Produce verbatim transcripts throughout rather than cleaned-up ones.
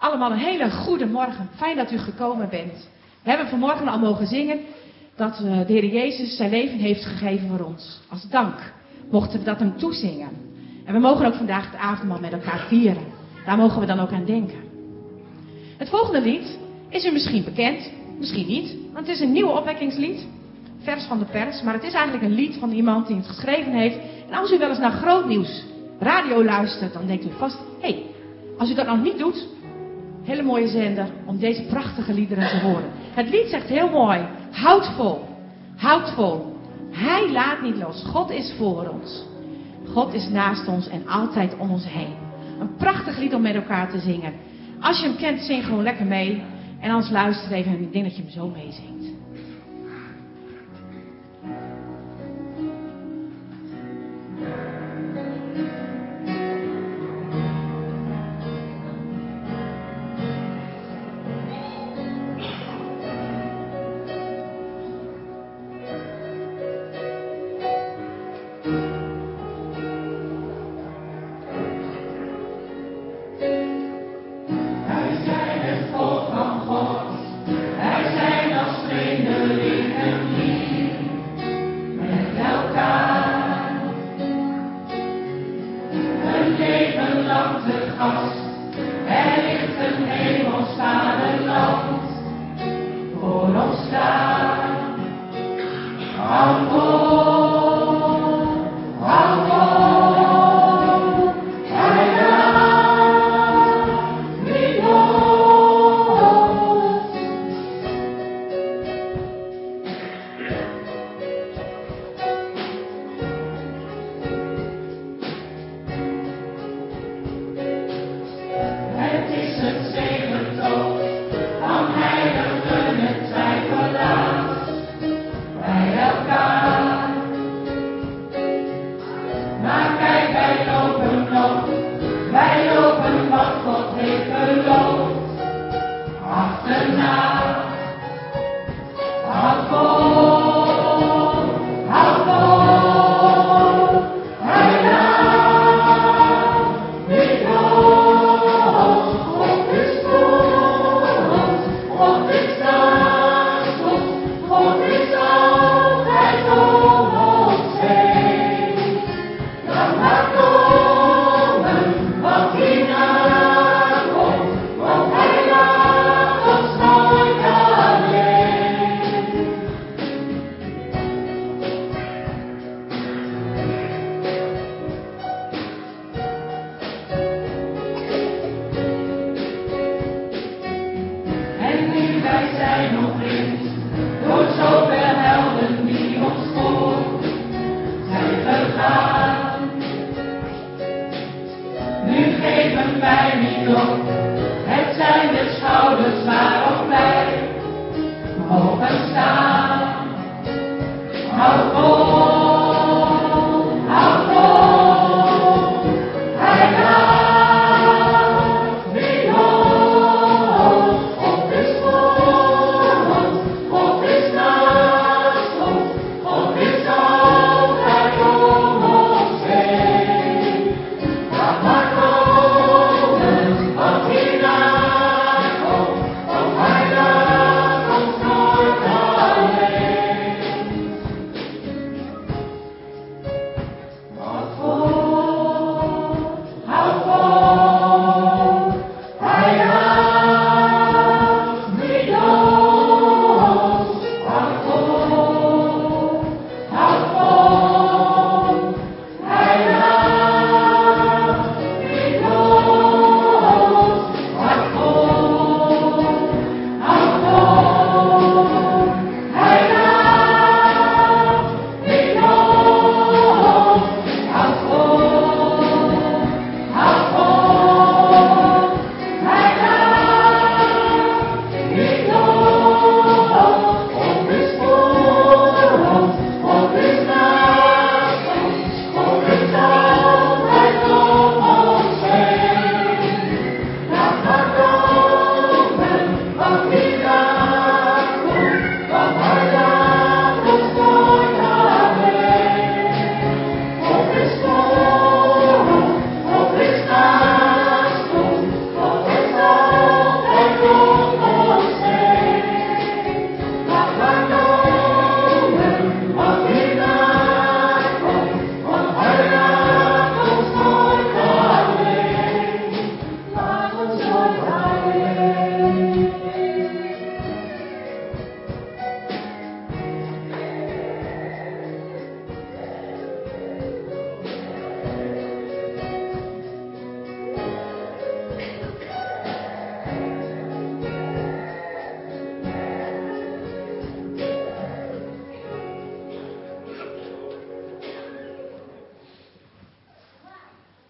Allemaal een hele goede morgen. Fijn dat u gekomen bent. We hebben vanmorgen al mogen zingen dat de Heer Jezus zijn leven heeft gegeven voor ons. Als dank mochten we dat hem toezingen. En we mogen ook vandaag het avondmaal met elkaar vieren. Daar mogen we dan ook aan denken. Het volgende lied is u misschien bekend, misschien niet. Want het is een nieuw opwekkingslied. Vers van de pers. Maar het is eigenlijk een lied van iemand die het geschreven heeft. En als u wel eens naar Groot Nieuws radio luistert, dan denkt u vast, hé, hey, als u dat nou niet doet, hele mooie zender om deze prachtige liederen te horen. Het lied zegt heel mooi, houd vol, houd vol. Hij laat niet los, God is voor ons. God is naast ons en altijd om ons heen. Een prachtig lied om met elkaar te zingen. Als je hem kent, zing gewoon lekker mee. En anders luister even en ik denk dat je hem zo meezingt.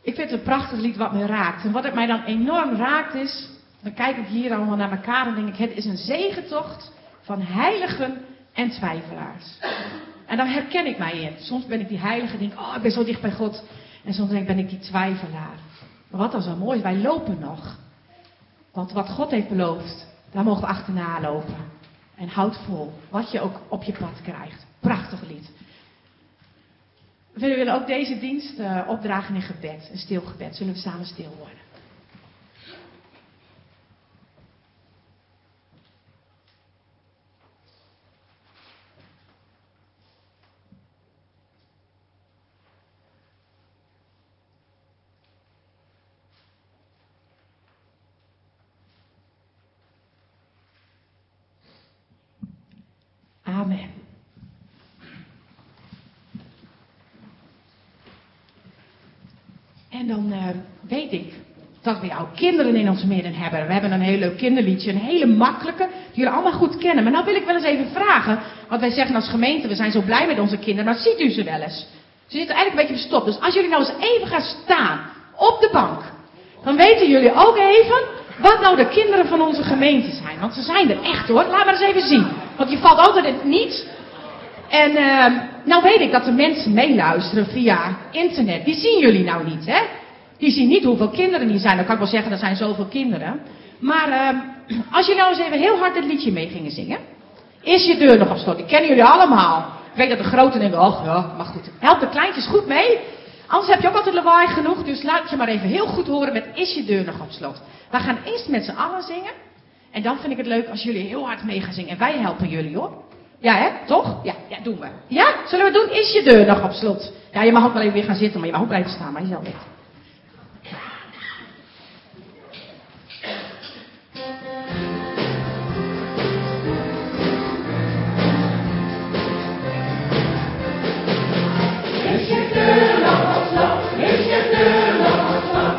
Ik vind het een prachtig lied wat me raakt. En wat het mij dan enorm raakt is, dan kijk ik hier allemaal naar elkaar en denk ik, het is een zegentocht van heiligen en twijfelaars. En daar herken ik mij in. Soms ben ik die heilige en denk, oh, ik ben zo dicht bij God. En soms denk ik, ben ik die twijfelaar. Maar wat dan zo mooi is, wij lopen nog. Want wat God heeft beloofd, daar mogen we achterna lopen. En houd vol, wat je ook op je pad krijgt. Prachtig lied. We willen ook deze dienst uh, opdragen in gebed, een stil gebed. Zullen we samen stil worden? Amen. En dan uh, weet ik dat we jouw kinderen in ons midden hebben. We hebben een heel leuk kinderliedje, een hele makkelijke, die jullie allemaal goed kennen. Maar nou wil ik wel eens even vragen, want wij zeggen als gemeente, we zijn zo blij met onze kinderen, maar ziet u ze wel eens? Ze zitten eigenlijk een beetje verstopt. Dus als jullie nou eens even gaan staan op de bank, dan weten jullie ook even wat nou de kinderen van onze gemeente zijn. Want ze zijn er echt hoor, laat maar eens even zien. Want je valt altijd in het niet. En uh, nou weet ik dat er mensen meeluisteren via internet. Die zien jullie nou niet, hè? Die zien niet hoeveel kinderen hier zijn. Dan kan ik wel zeggen, er zijn zoveel kinderen. Maar uh, als jullie nou eens even heel hard dit liedje mee gingen zingen. Is je deur nog op slot? Die kennen jullie allemaal. Ik weet dat de grote denken, oh ja, maar goed. Help de kleintjes goed mee. Anders heb je ook altijd lawaai genoeg. Dus laat je maar even heel goed horen met is je deur nog op slot. We gaan eerst met z'n allen zingen. En dan vind ik het leuk als jullie heel hard mee gaan zingen. En wij helpen jullie hoor. Ja, hè? Toch? Ja, ja, doen we. Ja? Zullen we doen? Is je deur nog op slot? Ja, je mag ook wel even weer gaan zitten, maar je mag ook blijven staan, maar je zelf weet. Is je deur nog op slot? Is je deur nog op slot?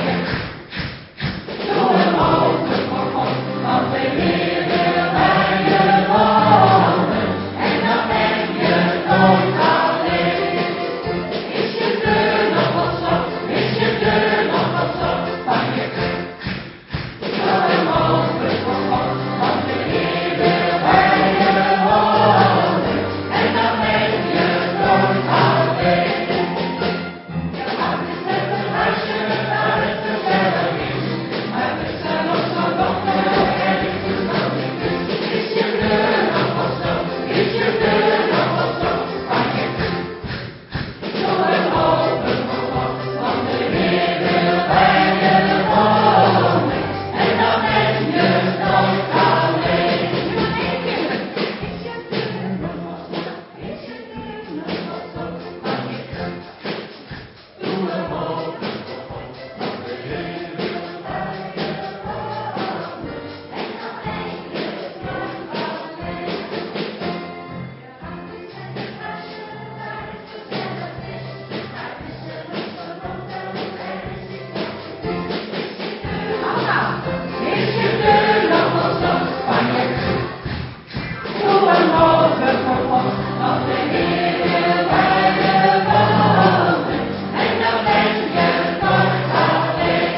Doe hem open voor God, want de Heer wil bij je wonen. En dan ben je nooit alleen. Is je deur nog op slot? Is je deur nog op slot? Van je doe hem open voor God, want de Heer wil bij je wonen. En dan ben je nooit alleen. Je hart is net een huisje waar het gezellig is. Maar we zijn nog zo donker en ik verstand niet dus. Is je deur nog op slot? Is je deur nog op slot? Van je doe hem open voor God, want de Heer wil bij je wonen. En dan ben je nooit alleen. Nog één keer. Is je deur nog op slot? Is je deur nog op slot? Van je doe hem open voor God, want de Heer wil bij je wonen. En dan ben je nooit alleen. Je hart is net een huisje waar het gezellig is. Maar het is er nog zo donker en is niet wat je doet. Is je deur allemaal? Is je deur nog op slot? Van je doe hem open voor God, want de Heer wil bij je wonen. En dan ben je nooit alleen.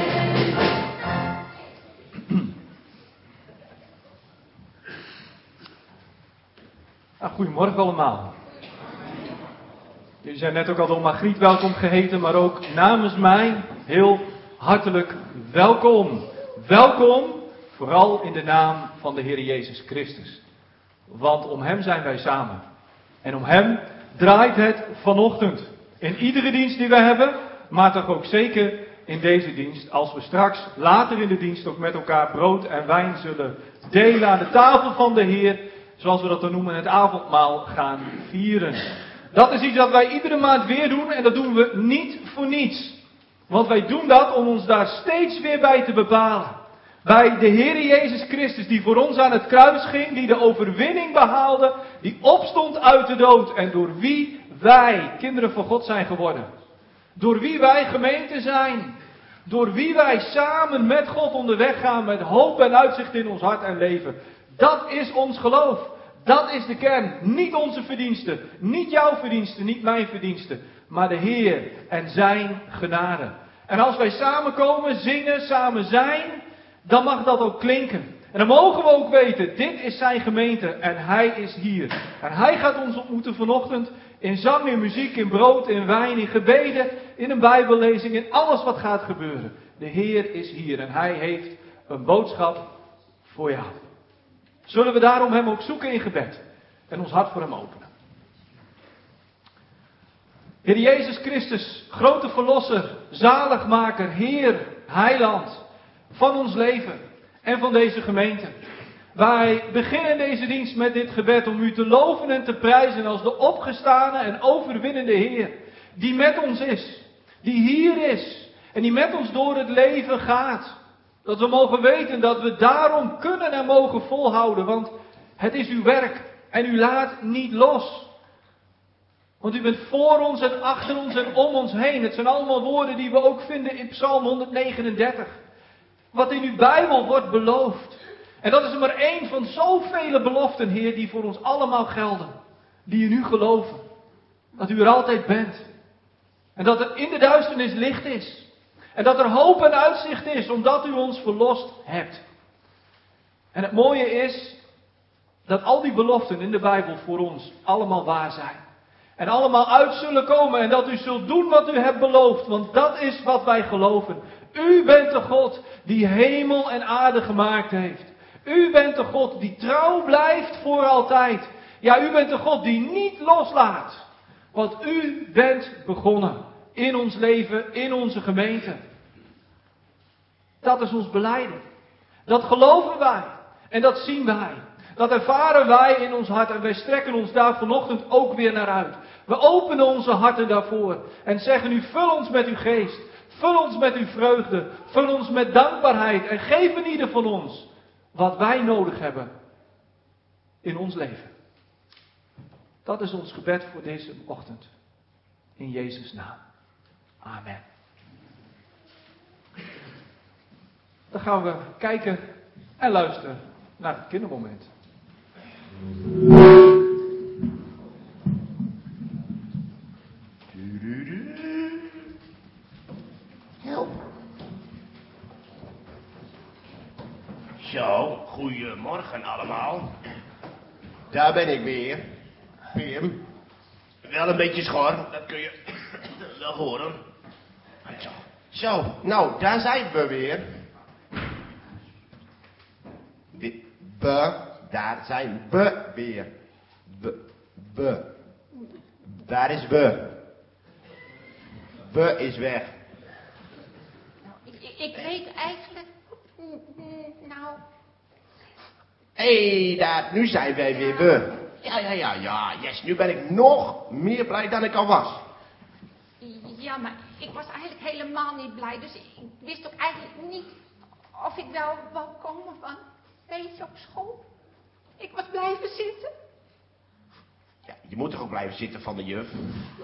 Ah, goedemorgen allemaal. Jullie zijn net ook al door Margriet welkom geheten, maar ook namens mij heel hartelijk welkom. Welkom, vooral in de naam van de Heer Jezus Christus. Want om Hem zijn wij samen. En om Hem draait het vanochtend. In iedere dienst die we hebben, maar toch ook zeker in deze dienst. Als we straks later in de dienst ook met elkaar brood en wijn zullen delen aan de tafel van de Heer. Zoals we dat dan noemen, het avondmaal gaan vieren. Dat is iets dat wij iedere maand weer doen en dat doen we niet voor niets. Want wij doen dat om ons daar steeds weer bij te bepalen. Bij de Heer Jezus Christus die voor ons aan het kruis ging, die de overwinning behaalde, die opstond uit de dood en door wie wij kinderen van God zijn geworden. Door wie wij gemeente zijn. Door wie wij samen met God onderweg gaan met hoop en uitzicht in ons hart en leven. Dat is ons geloof. Dat is de kern. Niet onze verdiensten. Niet jouw verdiensten. Niet mijn verdiensten. Maar de Heer en zijn genade. En als wij samenkomen, zingen, samen zijn, dan mag dat ook klinken. En dan mogen we ook weten, dit is zijn gemeente en hij is hier. En hij gaat ons ontmoeten vanochtend in zang, in muziek, in brood, in wijn, in gebeden, in een bijbellezing, in alles wat gaat gebeuren. De Heer is hier en hij heeft een boodschap voor jou. Zullen we daarom hem ook zoeken in gebed en ons hart voor hem openen. Heer Jezus Christus, grote verlosser, zaligmaker, Heer, heiland van ons leven en van deze gemeente. Wij beginnen deze dienst met dit gebed om u te loven en te prijzen als de opgestane en overwinnende Heer. Die met ons is, die hier is en die met ons door het leven gaat. Dat we mogen weten dat we daarom kunnen en mogen volhouden, want het is uw werk en u laat niet los. Want u bent voor ons en achter ons en om ons heen. Het zijn allemaal woorden die we ook vinden in Psalm honderdnegenendertig. Wat in uw Bijbel wordt beloofd. En dat is er maar één van zoveel beloften, Heer, die voor ons allemaal gelden. Die in u geloven. Dat u er altijd bent. En dat er in de duisternis licht is. En dat er hoop en uitzicht is, omdat u ons verlost hebt. En het mooie is dat al die beloften in de Bijbel voor ons allemaal waar zijn. En allemaal uit zullen komen en dat u zult doen wat u hebt beloofd. Want dat is wat wij geloven. U bent de God die hemel en aarde gemaakt heeft. U bent de God die trouw blijft voor altijd. Ja, u bent de God die niet loslaat. Want u bent begonnen in ons leven, in onze gemeente. Dat is ons belijden. Dat geloven wij. En dat zien wij. Dat ervaren wij in ons hart en wij strekken ons daar vanochtend ook weer naar uit. We openen onze harten daarvoor en zeggen u, vul ons met uw geest. Vul ons met uw vreugde. Vul ons met dankbaarheid en geef in ieder van ons wat wij nodig hebben in ons leven. Dat is ons gebed voor deze ochtend. In Jezus' naam. Amen. Dan gaan we kijken en luisteren naar het kindermoment. Help. Zo, goedemorgen allemaal. Daar ben ik weer. Pim. Wel een beetje schor, dat kun je wel horen. Zo, zo, nou, daar zijn we weer. De, be, daar zijn we weer. Be, be. Daar is we. We is weg. Nou, ik, ik, ik weet eigenlijk... Nou... Hé, hey, daar, nu zijn wij weer we. Ja, ja, ja, ja, yes, nu ben ik nog meer blij dan ik al was. Ja, maar ik was eigenlijk helemaal niet blij. Dus ik wist ook eigenlijk niet of ik wel wou komen van een beetje op school. Ik was blijven zitten. Ja, je moet toch ook blijven zitten van de juf?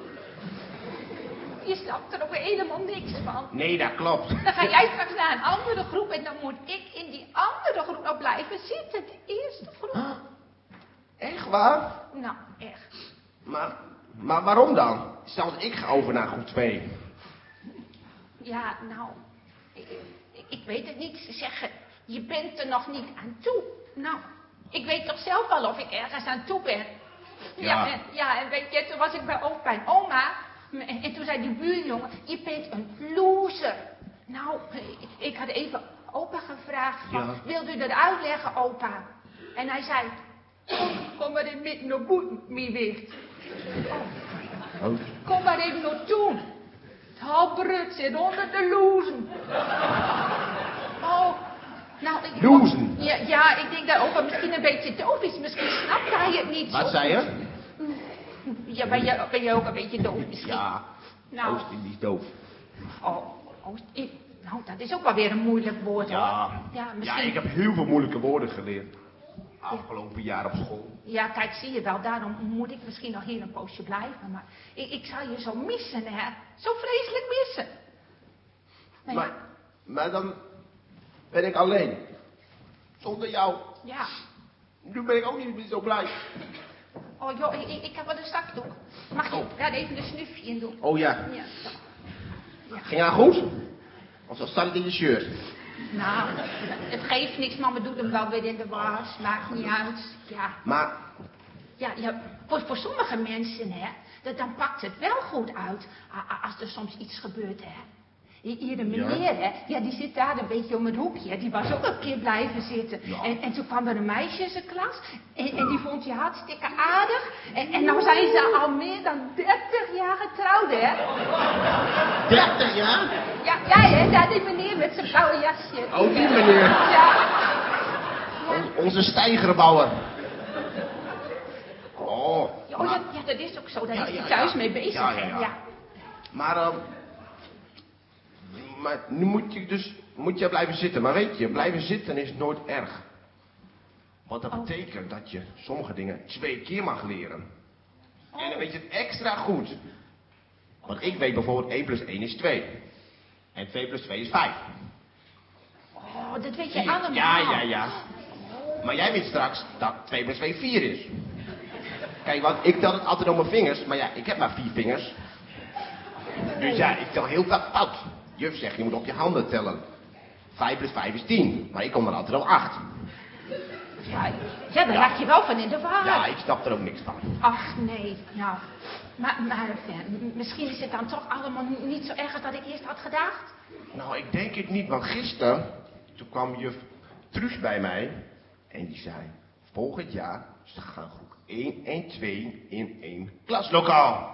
Je snapt er ook helemaal niks van. Nee, dat klopt. Dan ga jij straks naar een andere groep en dan moet ik in die andere groep nog blijven zitten. De eerste groep. Huh? Echt waar? Nou, echt. Maar, maar waarom dan? Stel dat ik ga over naar groep twee. Ja, nou, ik, ik, ik weet het niet. Ze zeggen, je bent er nog niet aan toe. Nou, ik weet toch zelf wel of ik ergens aan toe ben. Ja, Ja, en, ja, en weet je, toen was ik bij opa en oma. En, en toen zei die buurjongen, je bent een loser. Nou, ik, ik had even opa gevraagd van, Ja. wilt u dat uitleggen, opa? En hij zei, kom, kom maar in met naar boeten, wie weet. Oh. Oh. Kom maar even naartoe. Het halbrut zit onder de loezen. Oh, nou... Ik, Loezen? Ja, ja, ik denk dat opa misschien een beetje doof is. Misschien snapt hij het niet Wat zo. zei je? Ja, ben je, ben je ook een beetje doof misschien? Ja, Nou. Oost-Indisch doof. Oh, Oost... Nou, dat is ook wel weer een moeilijk woord, Ja. hoor. Ja, Ja, misschien... ik heb heel veel moeilijke woorden geleerd. Afgelopen jaar op school. Ja, kijk, zie je wel, daarom moet ik misschien nog hier een poosje blijven. Maar ik, ik zou je zo missen, hè. Zo vreselijk missen. Nou ja, Maar, maar dan ben ik alleen. Zonder jou. ja. Nu ben ik ook niet meer zo blij. Oh, joh, ik, ik, ik heb wel een zakdoek. Mag je Oh. daar even een snufje in doen? Oh ja. Ja, zo. Ja. Ging haar goed? Of zo staat het in je shirt? Nou, het geeft niks, mama doet hem wel weer in de was. Maakt niet uit. Ja, Maar, ja, ja voor, voor sommige mensen, hè, dat, dan pakt het wel goed uit a- a- als er soms iets gebeurt, hè. Hier de meneer, hè, ja, die zit daar een beetje om het hoekje. Die was ook een keer blijven zitten. Ja. En, en toen kwam er een meisje in zijn klas. En, en die vond hij hartstikke aardig. En, en nou zijn ze al meer dan dertig jaar getrouwd, hè. dertig jaar? Ja, ja, hè, daar die meneer met zijn blauwe jasje. Oh, die meneer. Ja. On- onze stijgerbouwer. Oh. Oh, ja, maar- ja, dat is ook zo. Daar Ja, is hij ja, thuis ja. mee bezig, Ja, ja, hè. ja. Ja. Maar, ehm maar nu moet je dus, moet je blijven zitten. Maar weet je, blijven zitten is nooit erg. Want dat Oh. betekent dat je sommige dingen twee keer mag leren. En dan weet je het extra goed. Want ik weet bijvoorbeeld één plus één is twee. En twee plus twee is vijf. Oh, dat weet Zie je je? allemaal. Ja, ja, ja. Maar jij weet straks dat twee plus twee vier is. Kijk, want ik tel het altijd op mijn vingers. Maar ja, ik heb maar vier vingers. Dus ja, ik tel heel vaak fout. Juf zegt, je moet op je handen tellen. vijf plus vijf is tien. Maar ik kom er altijd op acht. Ja, ja, daar Ja. raak je wel van in de war. Ja, ik snap er ook niks van. Ach, nee. Nou, maar, maar eh, m- misschien is het dan toch allemaal n- niet zo erg als dat ik eerst had gedacht. Nou, ik denk het niet, want gisteren, toen kwam juf Truus bij mij. En die zei, volgend jaar ze gaan groep één en twee in één klaslokaal.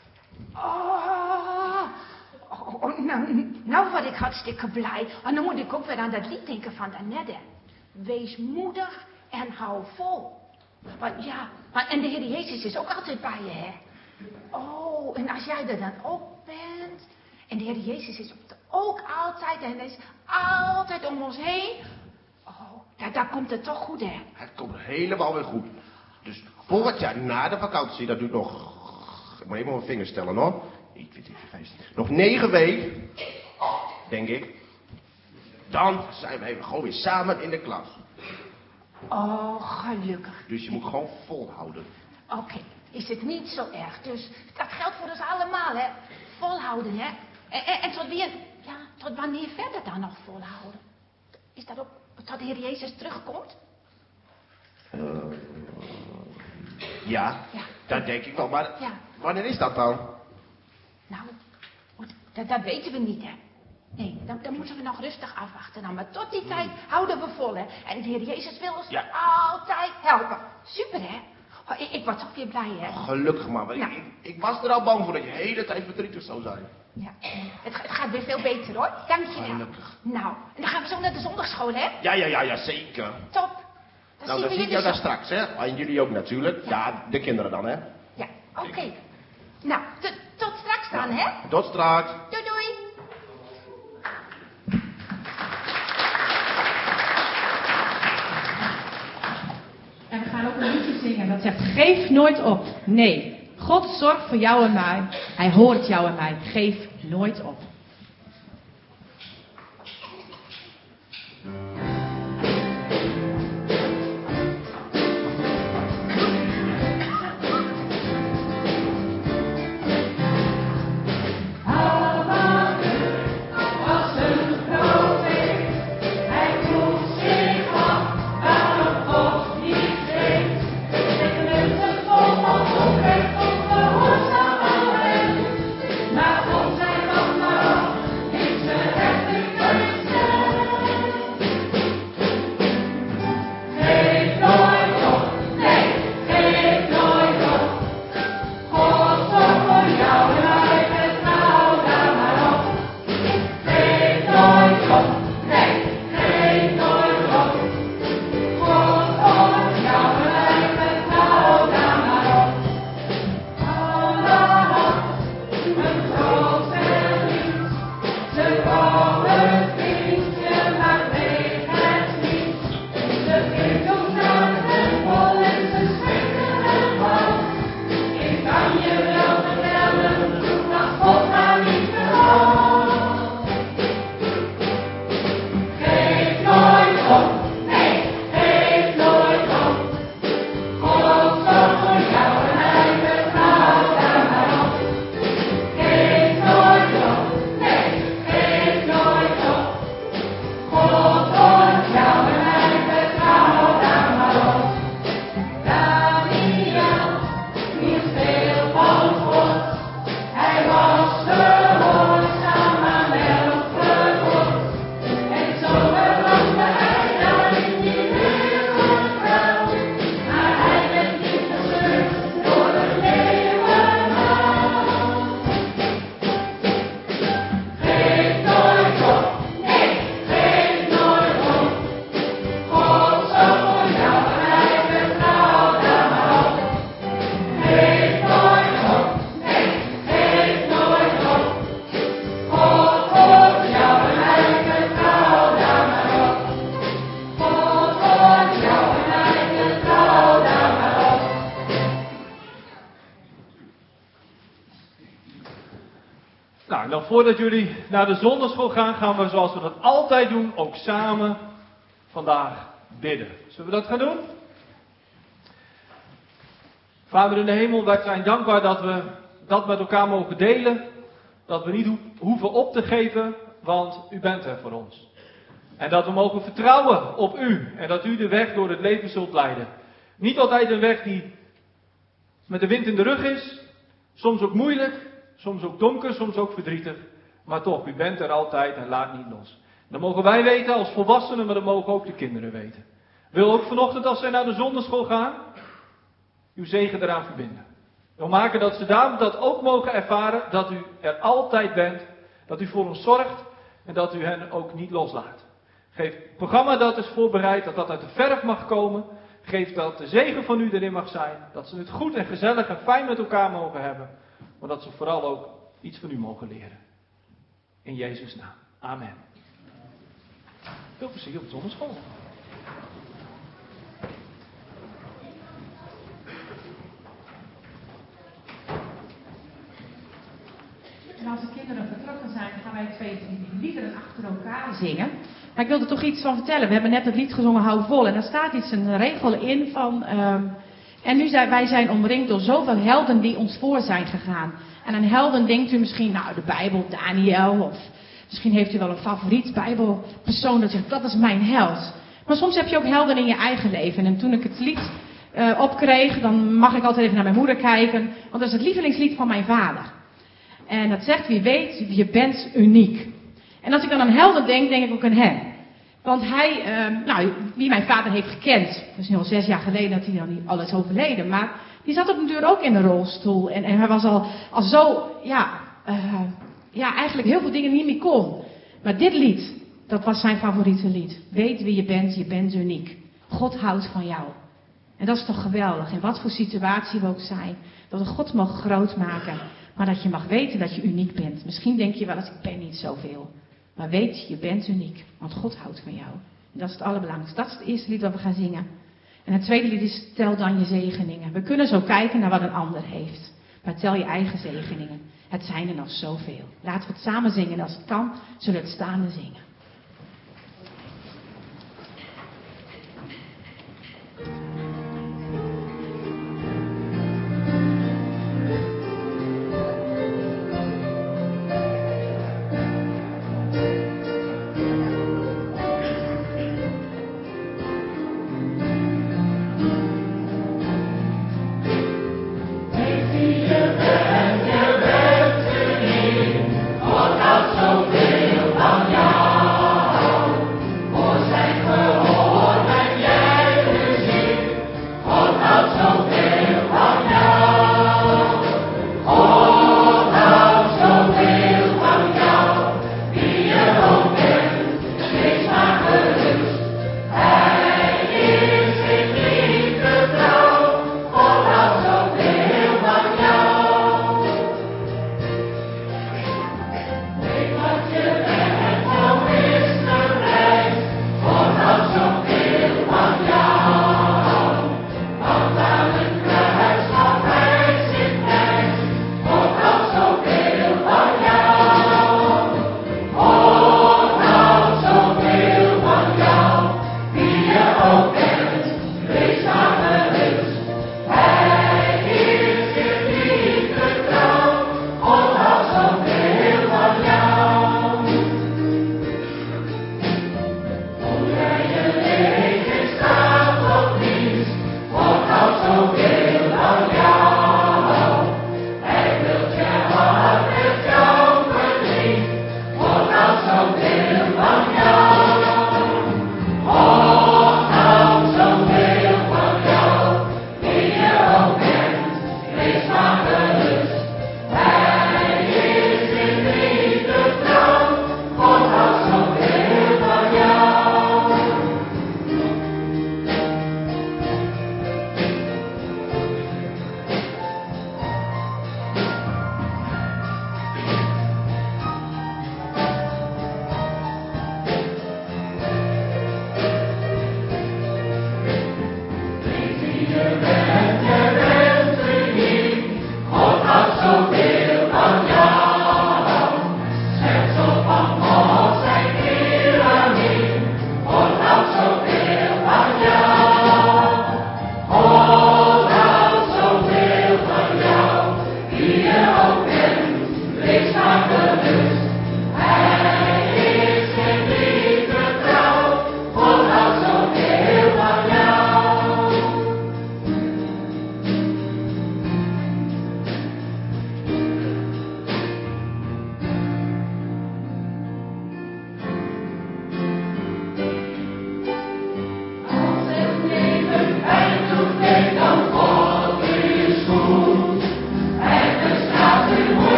Oh, oh, oh, nou, nou word ik hartstikke blij. En dan moet ik ook weer aan dat lied denken van Annette. Wees moedig en hou vol. Want ja, maar, en de Heer Jezus is ook altijd bij je, hè. Oh, en als jij er dan ook bent. En de Heer Jezus is ook altijd en is altijd om ons heen. Oh, ja, daar komt het toch goed, hè. Het komt helemaal weer goed. Dus volgend jaar na de vakantie, dat duurt nog... Ik moet even mijn vingers tellen, hoor. één, twee, drie, vier, vijf, zes. Nog negen weken, denk ik. Dan zijn we even gewoon weer samen in de klas. Oh, gelukkig. Dus je moet gewoon volhouden. Oké, is het niet zo erg. Dus dat geldt voor ons allemaal, hè. Volhouden, hè. En, en, en tot, weer, ja, tot wanneer verder dan nog volhouden? Is dat ook tot de Heer Jezus terugkomt? Uh, ja, Ja. dat denk ik wel. Maar Ja. wanneer is dat dan? Nou, goed, dat, dat weten we niet, hè. Nee, dan, dan moeten we nog rustig afwachten. Dan. Maar tot die tijd houden we vol, hè. En de Heer Jezus wil ons Ja. altijd helpen. Super, hè. Oh, ik, ik word toch weer blij, hè. Gelukkig maar. want Ja. Ik, ik was er al bang voor dat je de hele tijd verdrietig zou zijn. Ja, het, ga- het gaat weer veel beter, hoor. Dank je wel. Gelukkig. Nou, en dan gaan we zo naar de zondagschool, hè. Ja, ja, ja, ja, zeker. Top. Dan Nou, zien dan we zie ik jullie jou daar zo. straks, hè? En jullie ook natuurlijk. Ja, de kinderen dan, hè? Ja, oké. Nou, tot, tot straks dan, hè. Tot straks. Doei, doei. En we gaan ook een liedje zingen dat zegt: geef nooit op. Nee, God zorgt voor jou en mij. Hij hoort jou en mij. Geef nooit op. Maar God zijn van voordat jullie naar de zondagschool gaan, gaan we zoals we dat altijd doen, ook samen vandaag bidden. Zullen we dat gaan doen? Vader in de hemel, wij zijn dankbaar dat we dat met elkaar mogen delen. Dat we niet ho- hoeven op te geven, want u bent er voor ons. En dat we mogen vertrouwen op u en dat u de weg door het leven zult leiden. Niet altijd een weg die met de wind in de rug is, soms ook moeilijk, soms ook donker, soms ook verdrietig. Maar toch, u bent er altijd en laat niet los. Dat mogen wij weten als volwassenen, maar dat mogen ook de kinderen weten. Wil ook vanochtend als zij naar de zondagschool gaan, uw zegen eraan verbinden. Wil maken dat ze daar dat ook mogen ervaren, dat u er altijd bent, dat u voor ons zorgt en dat u hen ook niet loslaat. Geef het programma dat is voorbereid, dat dat uit de verf mag komen. Geef dat de zegen van u erin mag zijn, dat ze het goed en gezellig en fijn met elkaar mogen hebben, maar dat ze vooral ook iets van u mogen leren. In Jezus' naam. Amen. Veel plezier op de zondagschool. En als de kinderen vertrokken zijn, dan gaan wij twee liederen achter elkaar zingen. Maar ik wilde er toch iets van vertellen. We hebben net het lied gezongen, Hou vol. En daar staat iets, een regel in van... Um, en nu zijn wij zijn omringd door zoveel helden die ons voor zijn gegaan. En aan helden denkt u misschien, nou de Bijbel, Daniel. Of misschien heeft u wel een favoriet Bijbelpersoon dat zegt, dat is mijn held. Maar soms heb je ook helden in je eigen leven. En toen ik het lied uh, opkreeg, dan mag ik altijd even naar mijn moeder kijken. Want dat is het lievelingslied van mijn vader. En dat zegt, wie weet, je bent uniek. En als ik dan aan helden denk, denk ik ook aan hem. Want hij, uh, nou, wie mijn vader heeft gekend, dat is nu al zes jaar geleden dat hij dan niet alles overleden, maar die zat op de deur ook in een rolstoel. En, en hij was al, al zo, ja, uh, ja, eigenlijk heel veel dingen niet meer kon. Maar dit lied, dat was zijn favoriete lied. Weet wie je bent, je bent uniek. God houdt van jou. En dat is toch geweldig. In wat voor situatie we ook zijn. Dat we God mogen groot maken. Maar dat je mag weten dat je uniek bent. Misschien denk je wel eens, ik ben niet zoveel. Maar weet, je bent uniek. Want God houdt van jou. En dat is het allerbelangrijkste. Dat is het eerste lied dat we gaan zingen. En het tweede lied is, tel dan je zegeningen. We kunnen zo kijken naar wat een ander heeft. Maar tel je eigen zegeningen. Het zijn er nog zoveel. Laten we het samen zingen. En als het kan, zullen we het staande zingen. God houdt zoveel van jou.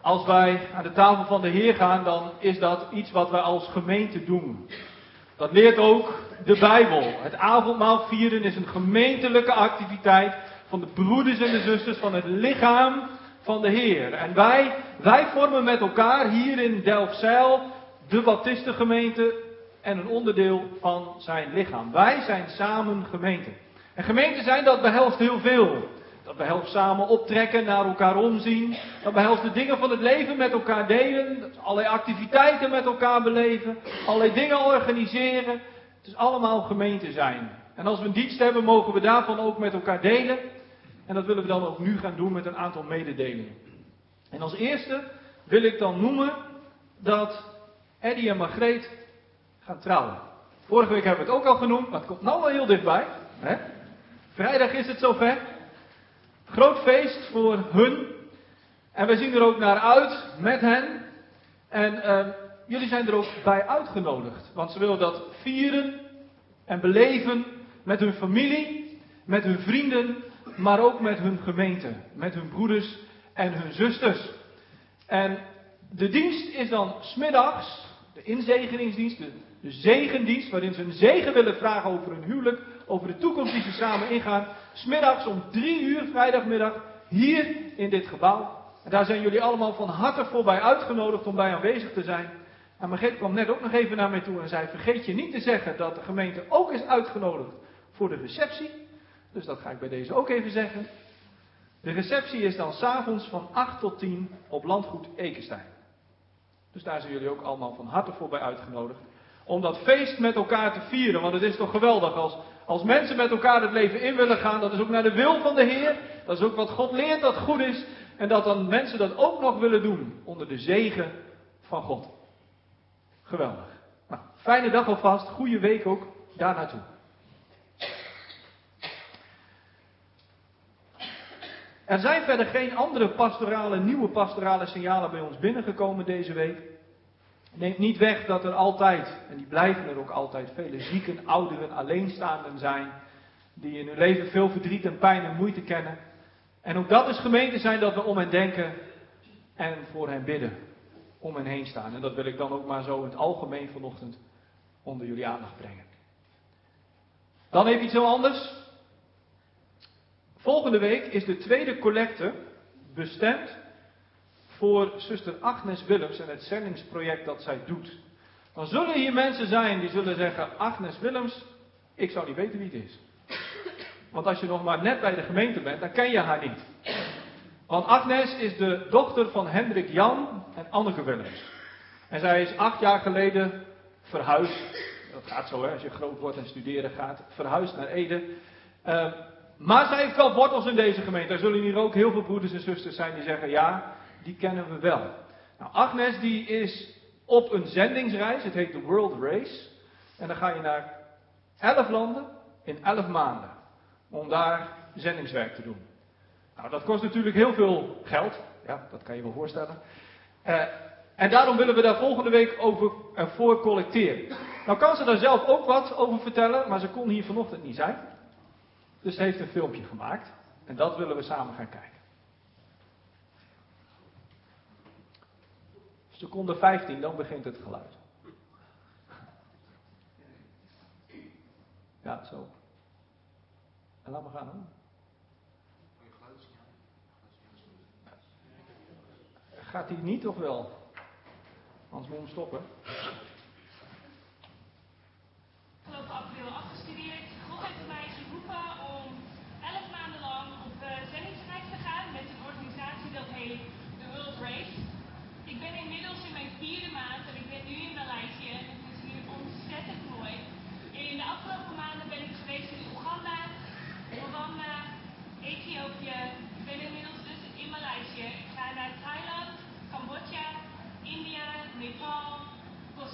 Als wij aan de tafel van de Heer gaan, dan is dat iets wat wij als gemeente doen. Dat leert ook de Bijbel. Het avondmaal vieren is een gemeentelijke activiteit van de broeders en de zusters van het lichaam van de Heer. En wij, wij vormen met elkaar hier in Delfzijl de Baptistengemeente en een onderdeel van zijn lichaam. Wij zijn samen gemeente. En gemeente zijn, dat behelst heel veel. Dat behelst samen optrekken, naar elkaar omzien. Dat behelst de dingen van het leven met elkaar delen. Allerlei activiteiten met elkaar beleven. Allerlei dingen organiseren. Het is allemaal gemeente zijn. En als we een dienst hebben, mogen we daarvan ook met elkaar delen. En dat willen we dan ook nu gaan doen met een aantal mededelingen. En als eerste wil ik dan noemen dat Eddie en Margreet gaan trouwen. Vorige week hebben we het ook al genoemd, maar het komt nou wel heel dichtbij. Hè? Vrijdag is het zover. Groot feest voor hun. En wij zien er ook naar uit met hen. En uh, jullie zijn er ook bij uitgenodigd. Want ze willen dat vieren en beleven met hun familie, met hun vrienden, maar ook met hun gemeente. Met hun broeders en hun zusters. En de dienst is dan 's middags, de inzegeningsdienst, de, de zegendienst, waarin ze een zegen willen vragen over hun huwelijk, over de toekomst die ze samen ingaan. 's Middags om drie uur, vrijdagmiddag, hier in dit gebouw. En daar zijn jullie allemaal van harte voor bij uitgenodigd om bij aanwezig te zijn. En Margreet kwam net ook nog even naar mij toe en zei, vergeet je niet te zeggen dat de gemeente ook is uitgenodigd voor de receptie. Dus dat ga ik bij deze ook even zeggen. De receptie is dan 's avonds van acht tot tien op landgoed Ekenstein. Dus daar zijn jullie ook allemaal van harte voor bij uitgenodigd. Om dat feest met elkaar te vieren. Want het is toch geweldig als, als mensen met elkaar het leven in willen gaan. Dat is ook naar de wil van de Heer. Dat is ook wat God leert dat goed is. En dat dan mensen dat ook nog willen doen. Onder de zegen van God. Geweldig. Nou, fijne dag alvast. Goede week ook daar naartoe. Er zijn verder geen andere pastorale, nieuwe pastorale signalen bij ons binnengekomen deze week. Neemt niet weg dat er altijd, en die blijven er ook altijd, vele zieken, ouderen, alleenstaanden zijn. Die in hun leven veel verdriet en pijn en moeite kennen. En ook dat is gemeente zijn dat we om hen denken en voor hen bidden. Om hen heen staan. En dat wil ik dan ook maar zo in het algemeen vanochtend onder jullie aandacht brengen. Dan even iets heel anders. Volgende week is de tweede collecte bestemd voor zuster Agnes Willems en het zendingsproject dat zij doet. Dan zullen hier mensen zijn die zullen zeggen, Agnes Willems, ik zou niet weten wie het is. Want als je nog maar net bij de gemeente bent, dan ken je haar niet. Want Agnes is de dochter van Hendrik Jan en Anneke Willems. En zij is acht jaar geleden verhuisd. Dat gaat zo hè, als je groot wordt en studeren gaat. Verhuisd naar Ede. Uh, maar zij heeft wel wortels in deze gemeente. Er zullen hier ook heel veel broeders en zusters zijn die zeggen, ja, die kennen we wel. Nou, Agnes die is op een zendingsreis. Het heet de World Race. En dan ga je naar elf landen in elf maanden. Om daar zendingswerk te doen. Nou, dat kost natuurlijk heel veel geld. Ja, dat kan je wel voorstellen. Uh, en daarom willen we daar volgende week over uh, voor collecteren. Nou kan ze daar zelf ook wat over vertellen, maar ze kon hier vanochtend niet zijn. Dus ze heeft een filmpje gemaakt. En dat willen we samen gaan kijken. Seconde vijftien, dan begint het geluid. Ja, zo. En laat maar gaan hoor. Gaat hij niet of wel? Anders moet je hem stoppen. Afgelopen april afgestudeerd. God heeft mij geroepen om elf maanden lang op uh, zendingsreis te gaan met een organisatie dat heet The World Race. Ik ben inmiddels in mijn vierde maand en ik ben nu in Maleisië en het is hier ontzettend mooi. In de afgelopen maanden ben ik geweest in Oeganda, Rwanda, Ethiopië. Ik ben inmiddels dus in Maleisië. Ik ga naar Thailand, Cambodja, India, Nepal,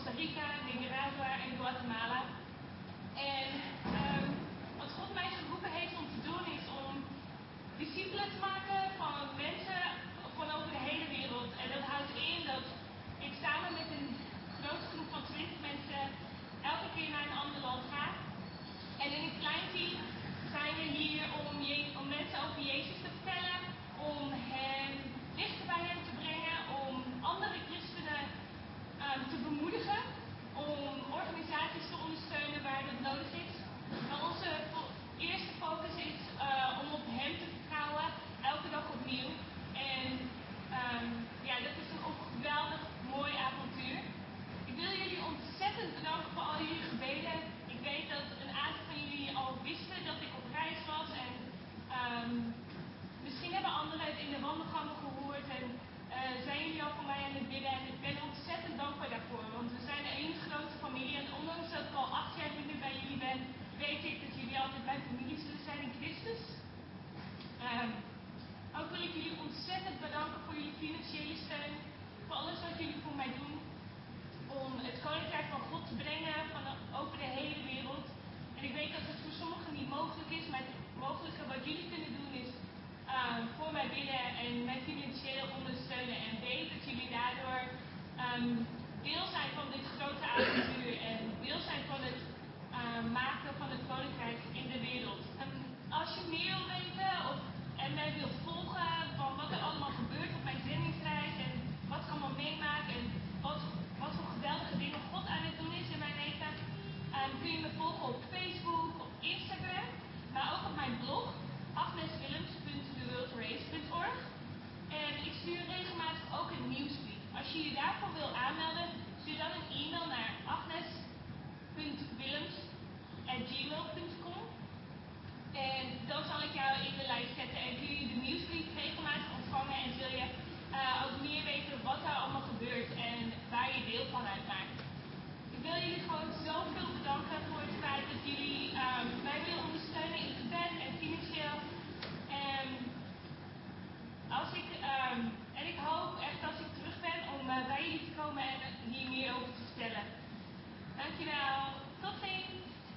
um, deel zijn van dit grote avontuur en deel zijn van het uh, maken van het koninkrijk in de wereld. En als je meer wil weten of, en mij wilt volgen van wat er allemaal gebeurt op mijn zendingsreis en wat ik allemaal meemaak en wat, wat voor geweldige dingen God aan het doen is in mijn leven, um, kun je me volgen op Facebook, op Instagram, maar ook op mijn blog agnes willems punt the world race punt org. En ik stuur regelmatig ook een nieuwsbrief. Als je je daarvoor wil aanmelden, stuur dan een e-mail naar agnes punt willems at gmail punt com. En dan zal ik jou in de lijst zetten en kun je de nieuwsbrief regelmatig ontvangen en zul je uh, ook meer weten wat er allemaal gebeurt en waar je deel van uitmaakt. Ik wil jullie gewoon zoveel bedanken voor het feit dat jullie um, mij willen ondersteunen in gebed en financieel. En als ik, um, en ik hoop echt als ik terug ben om uh, bij jullie te komen en hier meer over te vertellen. Dankjewel. Tot ziens.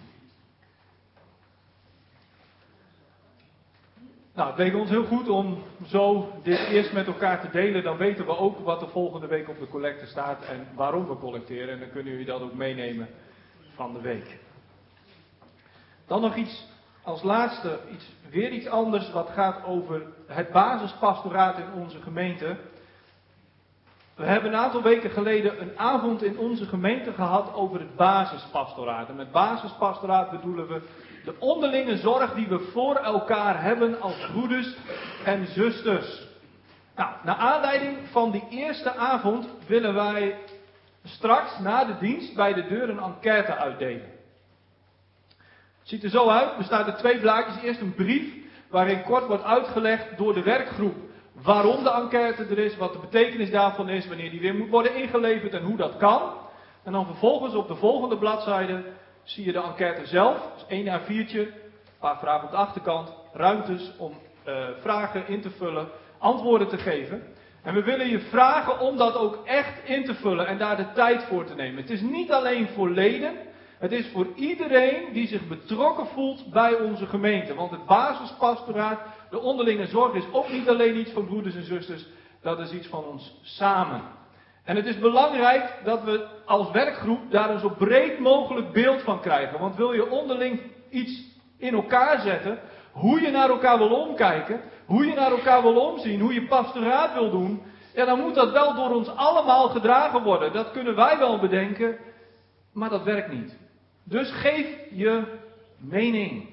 Nou, het leek ons heel goed om zo dit eerst met elkaar te delen. Dan weten we ook wat de volgende week op de collecte staat en waarom we collecteren. En dan kunnen jullie dat ook meenemen van de week. Dan nog iets als laatste, iets, weer iets anders wat gaat over het basispastoraat in onze gemeente. We hebben een aantal weken geleden een avond in onze gemeente gehad over het basispastoraat. En met basispastoraat bedoelen we de onderlinge zorg die we voor elkaar hebben als broeders en zusters. Nou, naar aanleiding van die eerste avond willen wij straks na de dienst bij de deur een enquête uitdelen. Het ziet er zo uit, er staan er twee blaadjes. Eerst een brief waarin kort wordt uitgelegd door de werkgroep waarom de enquête er is, wat de betekenis daarvan is, wanneer die weer moet worden ingeleverd en hoe dat kan. En dan vervolgens op de volgende bladzijde zie je de enquête zelf. Dus één A viertje, een paar vragen op de achterkant, ruimtes om uh, vragen in te vullen, antwoorden te geven. En we willen je vragen om dat ook echt in te vullen en daar de tijd voor te nemen. Het is niet alleen voor leden, het is voor iedereen die zich betrokken voelt bij onze gemeente. Want het basispastoraat, de onderlinge zorg, is ook niet alleen iets van broeders en zusters, dat is iets van ons samen. En het is belangrijk dat we als werkgroep daar een zo breed mogelijk beeld van krijgen. Want wil je onderling iets in elkaar zetten, hoe je naar elkaar wil omkijken, hoe je naar elkaar wil omzien, hoe je pastoraat wil doen, ja, dan moet dat wel door ons allemaal gedragen worden. Dat kunnen wij wel bedenken, maar dat werkt niet. Dus geef je mening.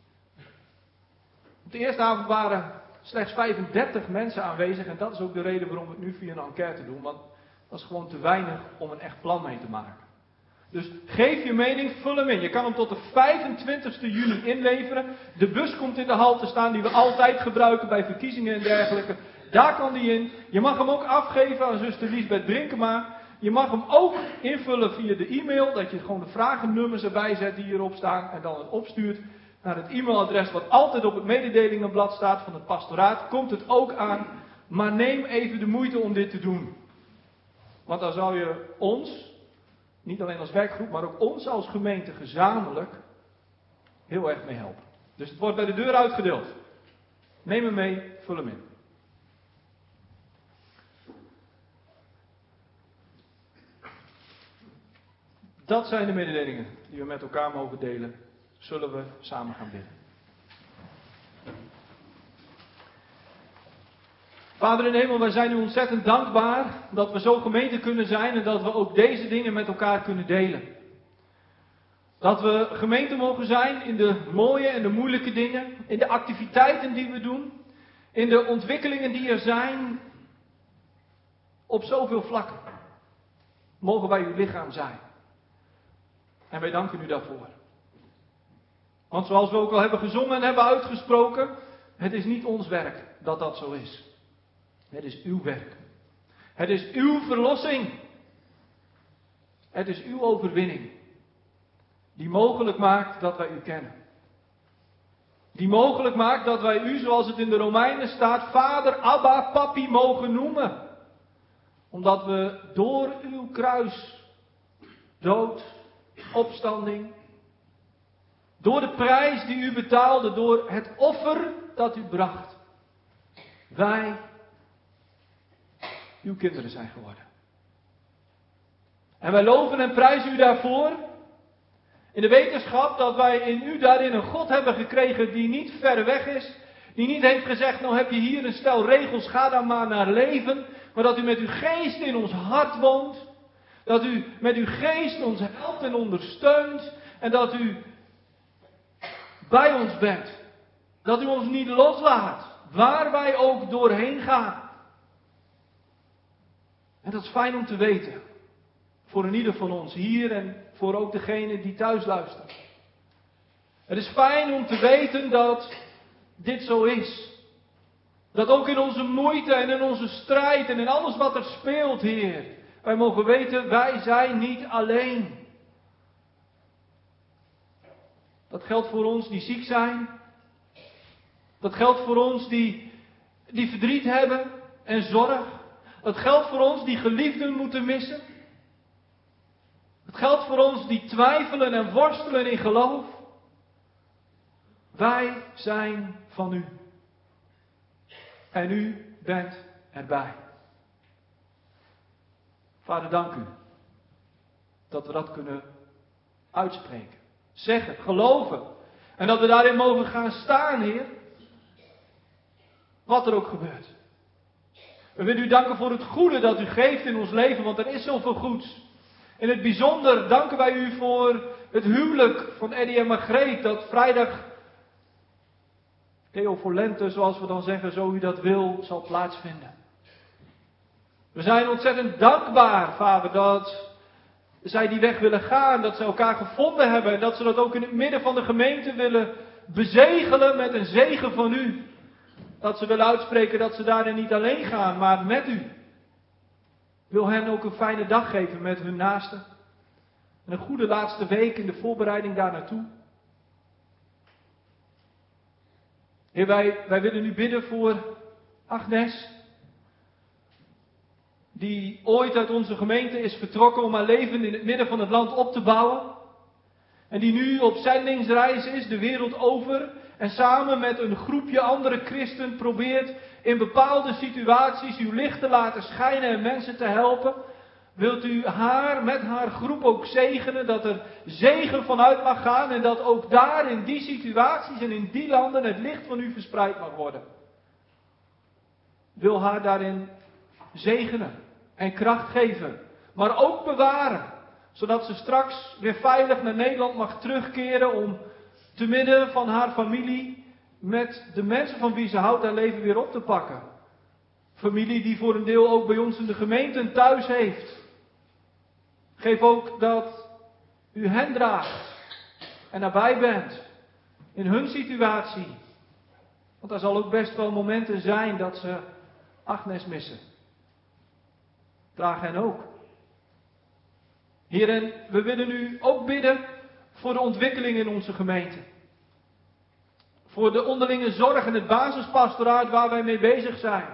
Op de eerste avond waren slechts vijfendertig mensen aanwezig en dat is ook de reden waarom we het nu via een enquête doen, want dat is gewoon te weinig om een echt plan mee te maken. Dus geef je mening, vul hem in. Je kan hem tot de vijfentwintigste juni inleveren. De bus komt in de hal te staan die we altijd gebruiken bij verkiezingen en dergelijke. Daar kan die in. Je mag hem ook afgeven aan zuster Liesbeth Brinkema. Je mag hem ook invullen via de e-mail, dat je gewoon de vragennummers erbij zet die hierop staan en dan het opstuurt naar het e-mailadres wat altijd op het mededelingenblad staat van het pastoraat. Komt het ook aan, maar neem even de moeite om dit te doen. Want dan zou je ons, niet alleen als werkgroep, maar ook ons als gemeente gezamenlijk heel erg mee helpen. Dus het wordt bij de deur uitgedeeld. Neem hem mee, vul hem in. Dat zijn de mededelingen die we met elkaar mogen delen. Zullen we samen gaan bidden. Vader in de hemel, wij zijn u ontzettend dankbaar dat we zo gemeente kunnen zijn en dat we ook deze dingen met elkaar kunnen delen. Dat we gemeente mogen zijn in de mooie en de moeilijke dingen, in de activiteiten die we doen, in de ontwikkelingen die er zijn, op zoveel vlakken. Mogen wij uw lichaam zijn. En wij danken u daarvoor. Want zoals we ook al hebben gezongen en hebben uitgesproken, het is niet ons werk dat dat zo is. Het is uw werk. Het is uw verlossing. Het is uw overwinning. Die mogelijk maakt dat wij u kennen. Die mogelijk maakt dat wij u, zoals het in de Romeinen staat, Vader, Abba, Papi mogen noemen. Omdat we door uw kruis, dood, opstanding, door de prijs die u betaalde, door het offer dat u bracht, wij uw kinderen zijn geworden. En wij loven en prijzen u daarvoor. In de wetenschap dat wij in u daarin een God hebben gekregen die niet ver weg is. Die niet heeft gezegd, nou heb je hier een stel regels, ga dan maar naar leven. Maar dat u met uw geest in ons hart woont. Dat u met uw geest ons helpt en ondersteunt. En dat u bij ons bent. Dat u ons niet loslaat. Waar wij ook doorheen gaan. En dat is fijn om te weten. Voor een ieder van ons hier en voor ook degene die thuis luistert. Het is fijn om te weten dat dit zo is. Dat ook in onze moeite en in onze strijd en in alles wat er speelt, Heer. Wij mogen weten, wij zijn niet alleen. Dat geldt voor ons die ziek zijn. Dat geldt voor ons die, die verdriet hebben en zorg. Dat geldt voor ons die geliefden moeten missen. Het geldt voor ons die twijfelen en worstelen in geloof. Wij zijn van u. En u bent erbij. Vader, dank u dat we dat kunnen uitspreken, zeggen, geloven. En dat we daarin mogen gaan staan, Heer. Wat er ook gebeurt. We willen u danken voor het goede dat u geeft in ons leven, want er is zoveel goeds. In het bijzonder danken wij u voor het huwelijk van Eddie en Margreet, dat vrijdag Theo voor lente, zoals we dan zeggen, zo u dat wil, zal plaatsvinden. We zijn ontzettend dankbaar, Vader, dat zij die weg willen gaan, dat ze elkaar gevonden hebben en dat ze dat ook in het midden van de gemeente willen bezegelen met een zegen van u. Dat ze willen uitspreken dat ze daarin niet alleen gaan, maar met u. Wil hen ook een fijne dag geven met hun naasten. En een goede laatste week in de voorbereiding daar naartoe. Heer, wij, wij willen nu bidden voor Agnes. Die ooit uit onze gemeente is vertrokken om haar leven in het midden van het land op te bouwen. En die nu op zendingsreis is, de wereld over. En samen met een groepje andere christen probeert in bepaalde situaties uw licht te laten schijnen en mensen te helpen. Wilt u haar met haar groep ook zegenen, dat er zegen vanuit mag gaan en dat ook daar in die situaties en in die landen het licht van u verspreid mag worden. Wil haar daarin zegenen en kracht geven, maar ook bewaren, zodat ze straks weer veilig naar Nederland mag terugkeren om te midden van haar familie met de mensen van wie ze houdt haar leven weer op te pakken. Familie die voor een deel ook bij ons in de gemeente een thuis heeft. Geef ook dat u hen draagt en nabij bent in hun situatie. Want er zal ook best wel momenten zijn dat ze Agnes missen. Draag hen ook. Heren, we willen u ook bidden voor de ontwikkeling in onze gemeente. Voor de onderlinge zorg en het basispastoraat waar wij mee bezig zijn.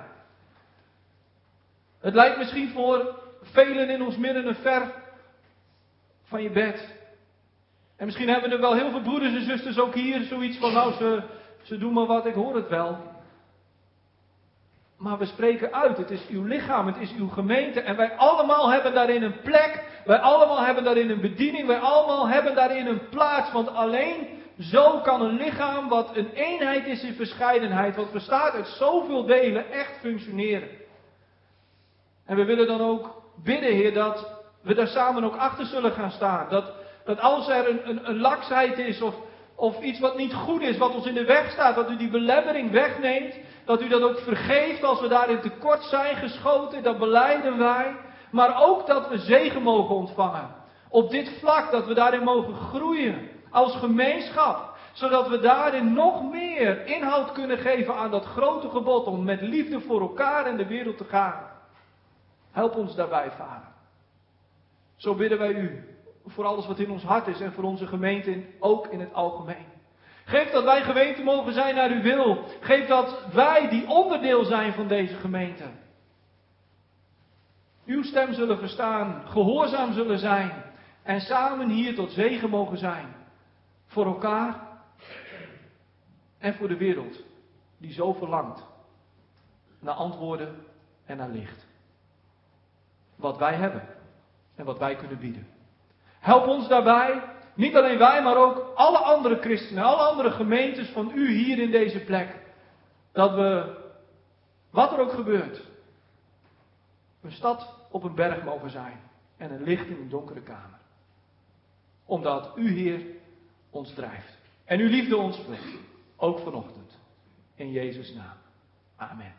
Het lijkt misschien voor velen in ons midden een ver van je bed. En misschien hebben er wel heel veel broeders en zusters ook hier zoiets van, nou ze, ze doen maar wat, ik hoor het wel. Maar we spreken uit, het is uw lichaam, het is uw gemeente en wij allemaal hebben daarin een plek. Wij allemaal hebben daarin een bediening, wij allemaal hebben daarin een plaats. Want alleen zo kan een lichaam wat een eenheid is in verscheidenheid, wat bestaat uit zoveel delen, echt functioneren. En we willen dan ook bidden, Heer, dat we daar samen ook achter zullen gaan staan. Dat, dat als er een, een, een laksheid is of, of iets wat niet goed is, wat ons in de weg staat, dat u die belemmering wegneemt. Dat u dat ook vergeeft als we daarin tekort zijn geschoten, dat belijden wij. Maar ook dat we zegen mogen ontvangen. Op dit vlak, dat we daarin mogen groeien als gemeenschap. Zodat we daarin nog meer inhoud kunnen geven aan dat grote gebod om met liefde voor elkaar en de wereld te gaan. Help ons daarbij, Vader. Zo bidden wij u voor alles wat in ons hart is en voor onze gemeente ook in het algemeen. Geef dat wij gemeente mogen zijn naar uw wil. Geef dat wij die onderdeel zijn van deze gemeente uw stem zullen verstaan, gehoorzaam zullen zijn en samen hier tot zegen mogen zijn. Voor elkaar en voor de wereld die zo verlangt naar antwoorden en naar licht. Wat wij hebben en wat wij kunnen bieden. Help ons daarbij, niet alleen wij, maar ook alle andere christenen, alle andere gemeentes van u hier in deze plek. Dat we, wat er ook gebeurt, een stad op een berg mogen zijn en een licht in een donkere kamer. Omdat u, Heer, ons drijft. En uw liefde ons vult. Ook vanochtend. In Jezus' naam. Amen.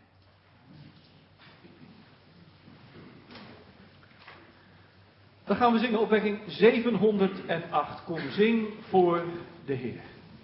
Dan gaan we zingen opwekking zevenhonderdacht. Kom, zing voor de Heer.